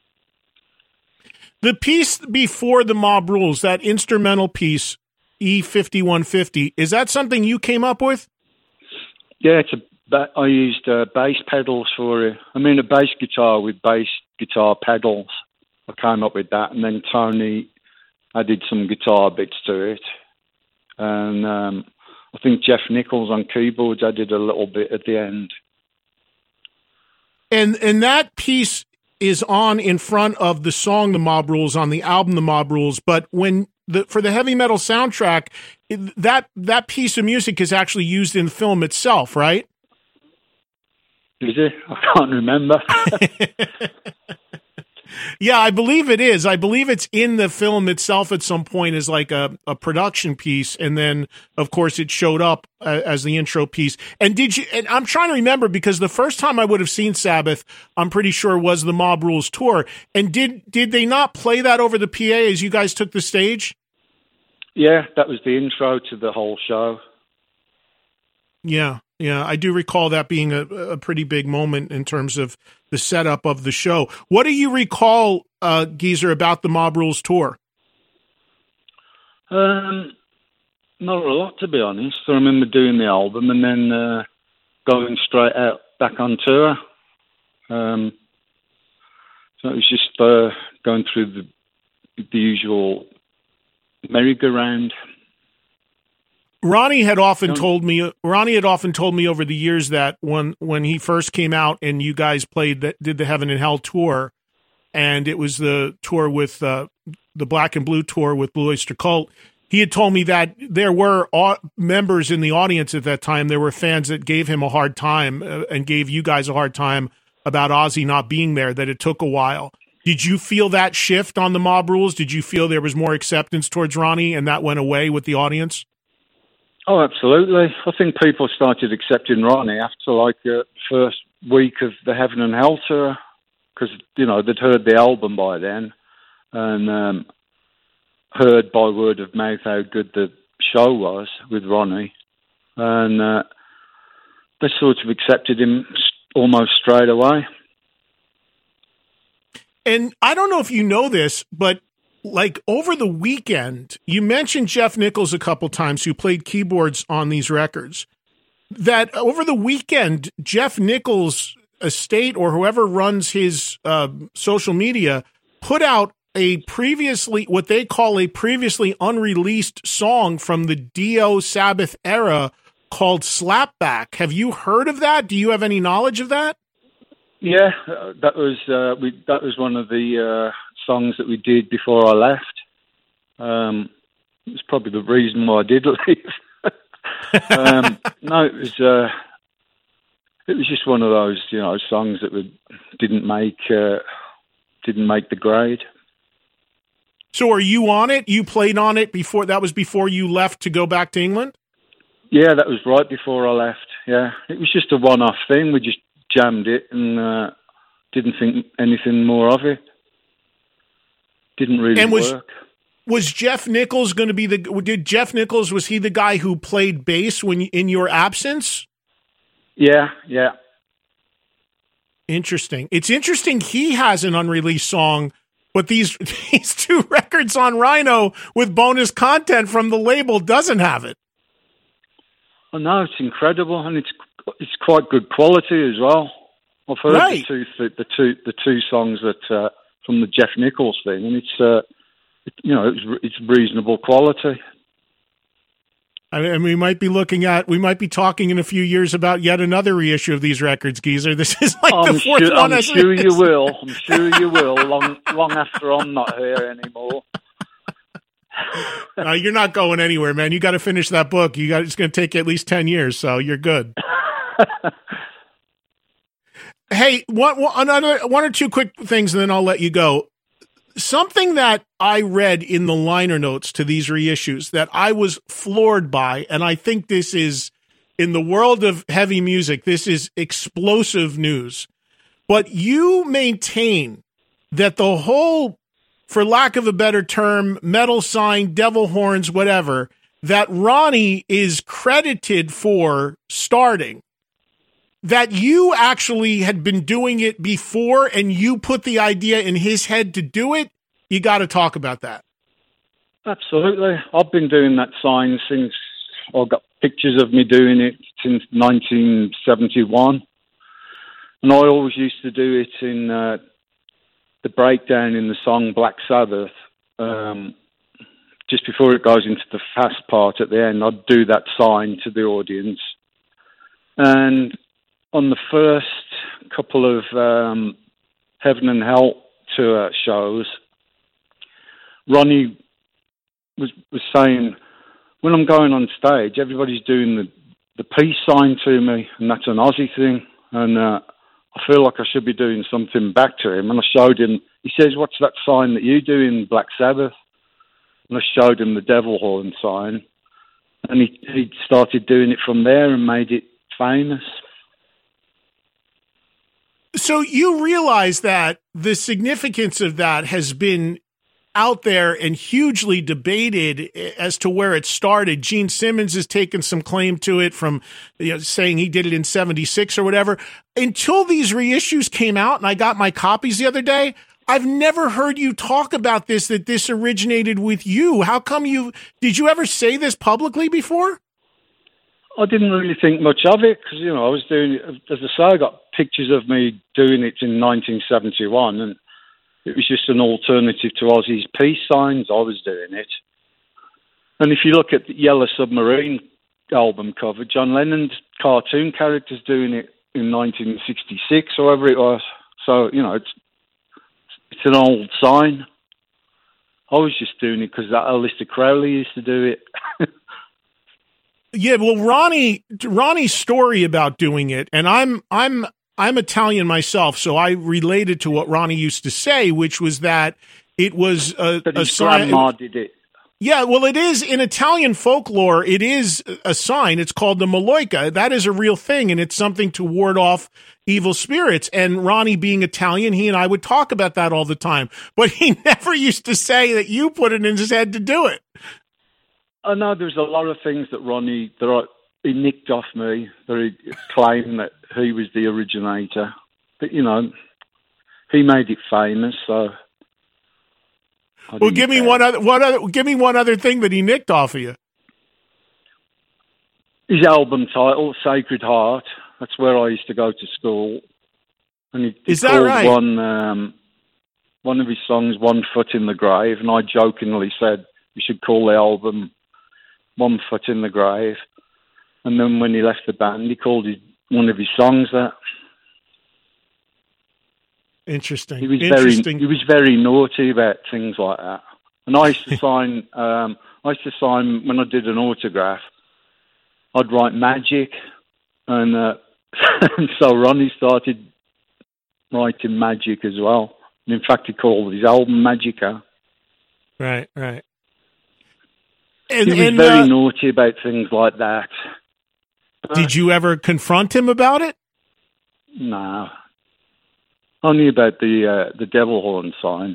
The piece before the Mob Rules, that instrumental piece, E fifty-one fifty, is that something you came up with? Yeah, it's a. I used uh, bass pedals for it. I mean, a bass guitar with bass guitar pedals. I came up with that, and then Tony added some guitar bits to it. And um, I think Jeff Nichols on keyboards added a little bit at the end. And and that piece is on in front of the song The Mob Rules on the album The Mob Rules, but when the for the heavy metal soundtrack, that that piece of music is actually used in the film itself, right? Is it? I can't remember. Yeah, I believe it is. I believe it's in the film itself at some point as like a, a production piece. And then, of course, it showed up uh, as the intro piece. And did you, and I'm trying to remember, because the first time I would have seen Sabbath, I'm pretty sure, was the Mob Rules tour. And did, did they not play that over the P A as you guys took the stage? Yeah, that was the intro to the whole show. Yeah. Yeah, I do recall that being a, a pretty big moment in terms of the setup of the show. What do you recall, uh, Geezer, about the Mob Rules tour? Um, not a lot, to be honest. I remember doing the album and then uh, going straight out back on tour. Um, so it was just uh, going through the, the usual merry-go-round. Ronnie had often told me. Ronnie had often told me over the years that when when he first came out and you guys played that did the Heaven and Hell tour, and it was the tour with uh, the Black and Blue tour with Blue Oyster Cult. He had told me that there were au- members in the audience at that time. There were fans that gave him a hard time uh, and gave you guys a hard time about Ozzy not being there. That it took a while. Did you feel that shift on the Mob Rules? Did you feel there was more acceptance towards Ronnie, and that went away with the audience? Oh, absolutely. I think people started accepting Ronnie after like the first week of the Heaven and Hell tour, because, you know, they'd heard the album by then and um, heard by word of mouth how good the show was with Ronnie. And uh, they sort of accepted him almost straight away. And I don't know if you know this, but like over the weekend, you mentioned Jeff Nichols a couple times, who played keyboards on these records, that over the weekend, Jeff Nichols' estate or whoever runs his uh, social media put out a previously, what they call a previously unreleased song from the Dio Sabbath era called Slapback. Have you heard of that? Do you have any knowledge of that? Yeah, uh, that was uh, we. That was one of the uh, songs that we did before I left. Um, it's probably the reason why I did leave. um, no, it was uh, it was just one of those, you know, songs that we didn't make uh, didn't make the grade. So, are you on it? You played on it before? That was before you left to go back to England? Yeah, that was right before I left. Yeah, it was just a one-off thing. We just jammed it and uh, didn't think anything more of it. Didn't really and was, work. Was Jeff Nichols going to be the? Did Jeff Nichols, was he the guy who played bass when in your absence? Yeah, yeah. Interesting. It's interesting. He has an unreleased song, but these these two records on Rhino with bonus content from the label doesn't have it. Oh no, it's incredible, and it's it's quite good quality as well. I've heard right. the two the two the two songs that uh, from the Jeff Nichols thing, and it's uh, it, you know it's it's reasonable quality. I mean, we might be looking at we might be talking in a few years about yet another reissue of these records, Geezer. This is like I'm the fourth sure, one. I'm sure you will. I'm sure you will. Long long after I'm not here anymore. No, you're not going anywhere, man. You got to finish that book. You got it's going to take you at least ten years, so you're good. Hey, one, one, another, one or two quick things, and then I'll let you go. Something that I read in the liner notes to these reissues that I was floored by, and I think this is, in the world of heavy music, this is explosive news. But you maintain that the whole, for lack of a better term, metal sign, devil horns, whatever, that Ronnie is credited for starting, that you actually had been doing it before and you put the idea in his head to do it. You got to talk about that. Absolutely. I've been doing that sign since, I've got pictures of me doing it since nineteen seventy-one. And I always used to do it in uh, the breakdown in the song Black Sabbath. Um, just before it goes into the fast part at the end, I'd do that sign to the audience. And on the first couple of um, Heaven and Hell tour shows, Ronnie was was saying, when I'm going on stage, everybody's doing the, the peace sign to me, and that's an Aussie thing, and uh, I feel like I should be doing something back to him. And I showed him, he says, what's that sign that you do in Black Sabbath? And I showed him the devil horn sign, and he, he started doing it from there and made it famous. So you realize that the significance of that has been out there and hugely debated as to where it started. Gene Simmons has taken some claim to it from, you know, saying he did it in seventy-six or whatever. Until these reissues came out and I got my copies the other day, I've never heard you talk about this, that this originated with you. How come you, did you ever say this publicly before? I didn't really think much of it because, you know, I was doing it, as I say, I got pictures of me doing it in nineteen seventy-one, and it was just an alternative to Ozzy's peace signs. I was doing it. And if you look at the Yellow Submarine album cover, John Lennon's cartoon character's doing it in nineteen sixty-six, or whatever it was. So, you know, it's it's an old sign. I was just doing it because that Aleister Crowley used to do it. Yeah, well, Ronnie, Ronnie's story about doing it, and I'm, I'm, I'm Italian myself, so I related to what Ronnie used to say, which was that it was a, that a his sign. Grandma did it. Yeah, well, it is in Italian folklore. It is a sign. It's called the Maloika. That is a real thing, and it's something to ward off evil spirits. And Ronnie, being Italian, he and I would talk about that all the time, but he never used to say that you put it in his head to do it. I know there's a lot of things that Ronnie, that I, he nicked off me, that he claimed that he was the originator. But, you know, he made it famous, so. Well, give me care. one other, one other, give me one other thing that he nicked off of you. His album title, Sacred Heart. That's where I used to go to school. And he, he Is that called right? one, um, one of his songs, One Foot in the Grave, and I jokingly said we should call the album One Foot in the Grave. And then when he left the band, he called his, one of his songs that. Interesting. He was Interesting. very he was very naughty about things like that. And I used to sign. Um, I used to sign when I did an autograph. I'd write magic, and, uh, and so Ronnie started writing magic as well. And in fact, he called his album Magica. Right, right. And, he was and, very uh, naughty about things like that. Did you ever confront him about it? No. Only about the uh, the devil horn sign.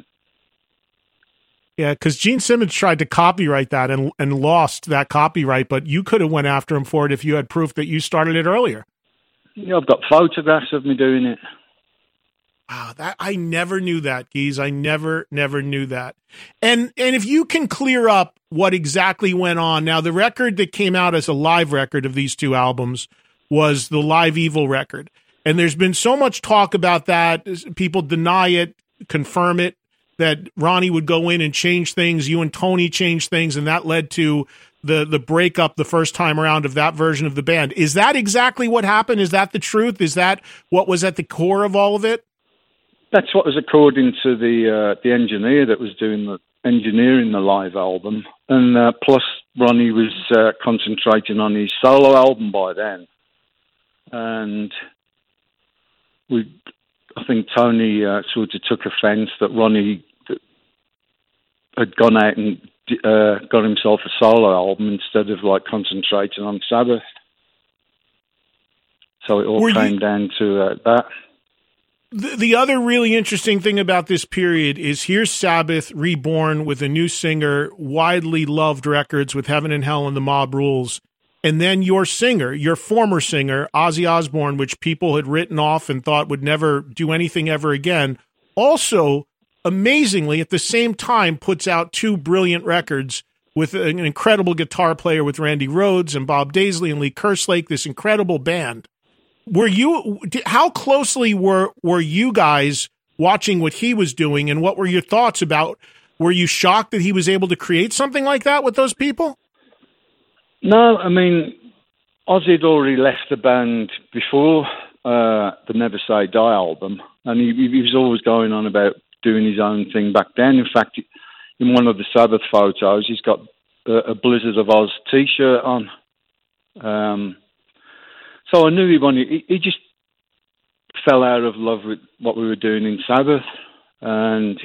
Yeah, because Gene Simmons tried to copyright that and and lost that copyright, but you could have went after him for it if you had proof that you started it earlier. Yeah, I've got photographs of me doing it. Wow, that I never knew that, Geese. I never, never knew that. And and if you can clear up what exactly went on. Now, the record that came out as a live record of these two albums was the Live Evil record. And there's been so much talk about that. People deny it, confirm it, that Ronnie would go in and change things. You and Tony changed things, and that led to the the breakup the first time around of that version of the band. Is that exactly what happened? Is that the truth? Is that what was at the core of all of it? That's what was according to the uh, the engineer that was doing the engineering the live album, and uh, plus Ronnie was uh, concentrating on his solo album by then, and we, I think Tony uh, sort of took offence that Ronnie had gone out and uh, got himself a solo album instead of like concentrating on Sabbath. So it all Were came you- down to uh, that. The, the other really interesting thing about this period is here's Sabbath reborn with a new singer, widely loved records with Heaven and Hell and The Mob Rules. And then your singer, your former singer, Ozzy Osbourne, which people had written off and thought would never do anything ever again, also, amazingly, at the same time, puts out two brilliant records with an incredible guitar player with Randy Rhoads and Bob Daisley and Lee Kerslake, this incredible band. Were you? How closely were were you guys watching what he was doing, and what were your thoughts about? Were you shocked that he was able to create something like that with those people? No, I mean, Ozzy had already left the band before uh, the Never Say Die album, and he, he was always going on about doing his own thing back then. In fact, in one of the Sabbath photos, he's got a, a Blizzard of Oz T-shirt on. Um, So I knew he wanted. He, he just fell out of love with what we were doing in Sabbath, and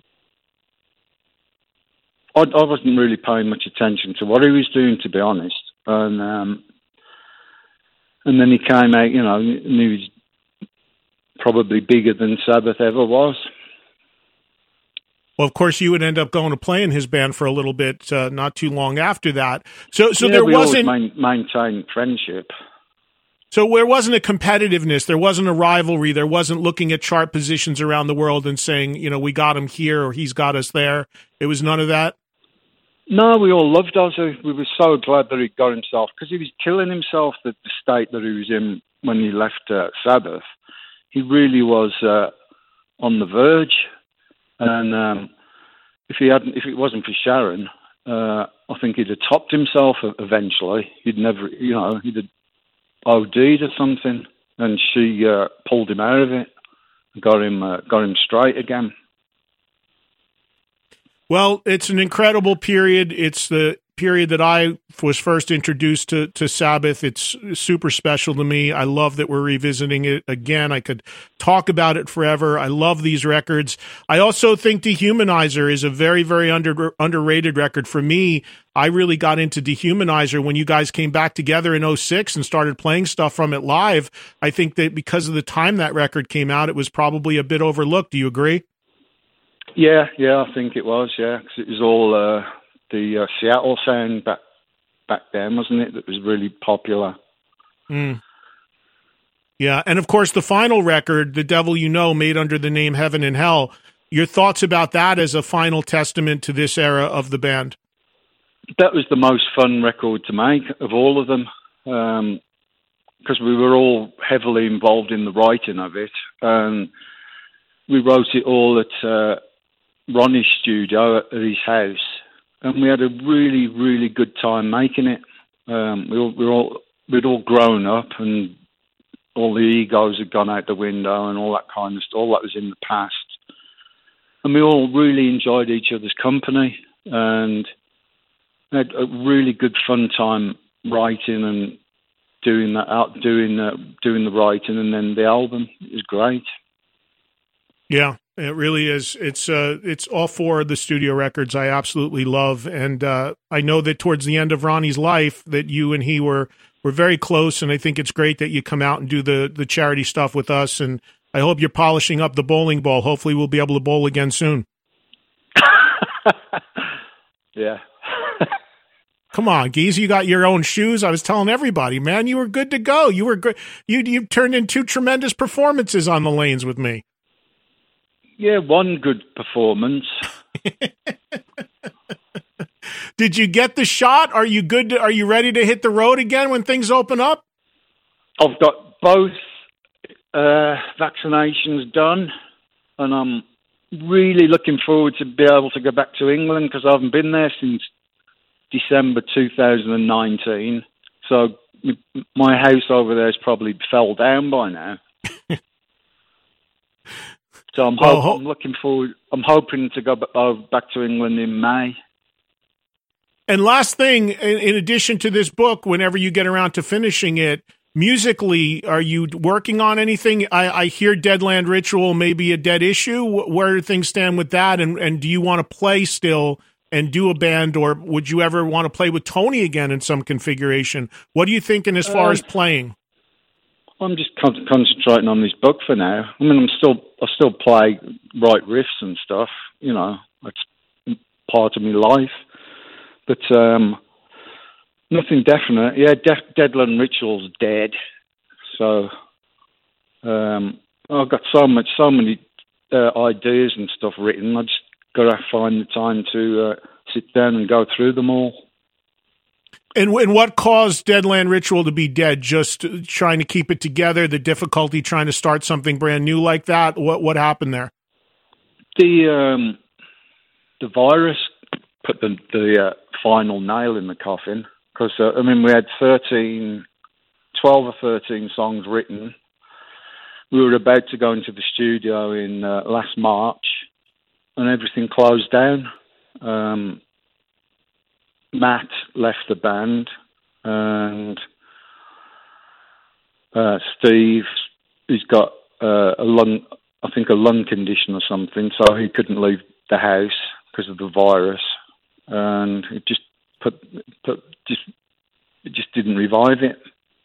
I, I wasn't really paying much attention to what he was doing, to be honest. And um, and then he came out, you know, and he was probably bigger than Sabbath ever was. Well, of course, you would end up going to play in his band for a little bit, uh, not too long after that. So, so yeah, there we wasn't always main, maintained friendship. So there wasn't a competitiveness, there wasn't a rivalry, there wasn't looking at chart positions around the world and saying, you know, we got him here or he's got us there. It was none of that? No, we all loved Ozzy. We were so glad that he got himself, because he was killing himself at the state that he was in when he left uh, Sabbath. He really was uh, on the verge. And um, if he hadn't, if it wasn't for Sharon, uh, I think he'd have topped himself eventually. He'd never, you know, he'd have O D'd or something, and she uh, pulled him out of it, got him, uh, got him straight again. Well, it's an incredible period. It's the period that I was first introduced to, to Sabbath. It's super special to me. I love that we're revisiting it again. I could talk about it forever. I love these records. I also think Dehumanizer is a very, very under, underrated record. For me, I really got into Dehumanizer when you guys came back together in oh six and started playing stuff from it live. I think that because of the time that record came out, it was probably a bit overlooked. Do you agree? Yeah, yeah, I think it was, yeah, because it was all uh, the uh, Seattle sound back back then, wasn't it, that was really popular. Mm. Yeah, and of course the final record, The Devil You Know, made under the name Heaven and Hell. Your thoughts about that as a final testament to this era of the band? That was the most fun record to make of all of them, because um, we were all heavily involved in the writing of it. Um, we wrote it all at uh, Ronnie's studio at his house, and we had a really, really good time making it. Um, we all, we were all, we'd all grown up, and all the egos had gone out the window and all that kind of stuff. All that was in the past. And we all really enjoyed each other's company and had a really good fun time writing and doing that out, doing uh, doing the writing, and then the album. It was great. Yeah, it really is. It's uh, it's all four of the studio records I absolutely love, and uh, I know that towards the end of Ronnie's life, that you and he were were very close, and I think it's great that you come out and do the the charity stuff with us, and I hope you're polishing up the bowling ball. Hopefully, we'll be able to bowl again soon. Yeah. Come on, Geese, you got your own shoes. I was telling everybody, man, you were good to go. You were good. You you turned in two tremendous performances on the lanes with me. Yeah, one good performance. Did you get the shot? Are you good? To, are you ready to hit the road again when things open up? I've got both uh, vaccinations done, and I'm really looking forward to be able to go back to England because I haven't been there since December two thousand nineteen, so my house over there has probably fell down by now. So I'm, well, hope, ho- I'm looking forward. I'm hoping to go back to England in May. And last thing, in, in addition to this book, whenever you get around to finishing it, musically, are you working on anything? I, I hear Deadland Ritual may be a dead issue. Where do things stand with that? And, and do you want to play still and do a band, or would you ever want to play with Tony again in some configuration? What are you thinking as far uh, as playing? I'm just con- concentrating on this book for now. I mean, I'm still, I still play, write riffs and stuff. You know, it's part of my life. But um, nothing definite. Yeah, De- Deadland Ritual's dead. So um, I've got so much, so many uh, ideas and stuff written. I just got to find the time to uh, sit down and go through them all. And, and what caused Deadland Ritual to be dead? Just trying to keep it together, the difficulty trying to start something brand new like that? What what happened there? The um, the virus put the, the uh, final nail in the coffin. Because, uh, I mean, we had thirteen, twelve or thirteen songs written. We were about to go into the studio in uh, last March, and everything closed down. Um, Matt left the band, and uh, Steve, he's got uh, a lung, I think a lung condition or something, so he couldn't leave the house because of the virus, and it just put, put just it just didn't revive it.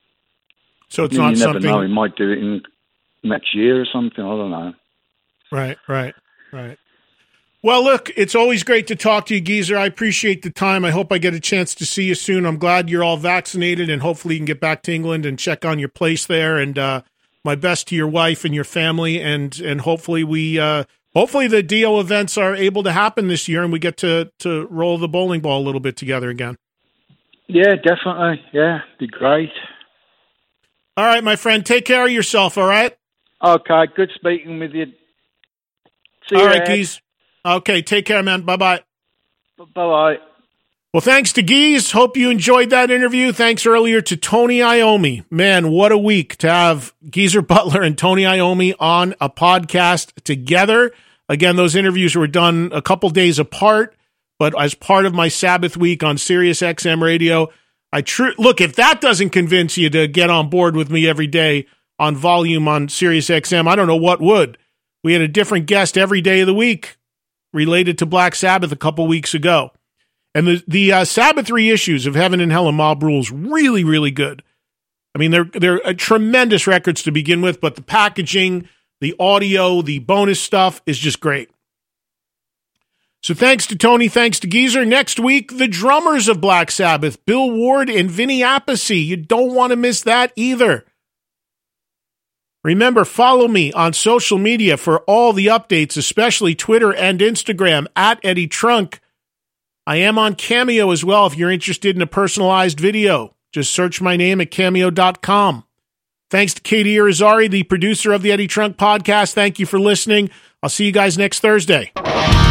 So it's you not you never something. know. He might do it in next year or something. I don't know. Right, right, right. Well, look, it's always great to talk to you, Geezer. I appreciate the time. I hope I get a chance to see you soon. I'm glad you're all vaccinated, and hopefully you can get back to England and check on your place there. And uh, my best to your wife and your family, and and hopefully we, uh, hopefully the D O events are able to happen this year, and we get to to roll the bowling ball a little bit together again. Yeah, definitely. Yeah, be great. All right, my friend, take care of yourself. All right. Okay, good speaking with you. See all you right, Geese. Okay, take care, man. Bye-bye. Bye-bye. Well, thanks to Geese. Hope you enjoyed that interview. Thanks earlier to Tony Iommi. Man, what a week to have Geezer Butler and Tony Iommi on a podcast together. Again, those interviews were done a couple days apart, but as part of my Sabbath week on Sirius X M Radio, I tr- look, if that doesn't convince you to get on board with me every day on volume on Sirius X M, I don't know what would. We had a different guest every day of the week related to Black Sabbath a couple weeks ago. And the, the uh, Sabbath reissues of Heaven and Hell and Mob Rules, really, really good. I mean, they're, they're a tremendous records to begin with, but the packaging, the audio, the bonus stuff is just great. So thanks to Tony, thanks to Geezer. Next week, the drummers of Black Sabbath, Bill Ward and Vinny Appice. You don't want to miss that either. Remember, follow me on social media for all the updates, especially Twitter and Instagram, at Eddie Trunk. I am on Cameo as well if you're interested in a personalized video. Just search my name at cameo dot com. Thanks to Katie Irizarry, the producer of the Eddie Trunk podcast. Thank you for listening. I'll see you guys next Thursday.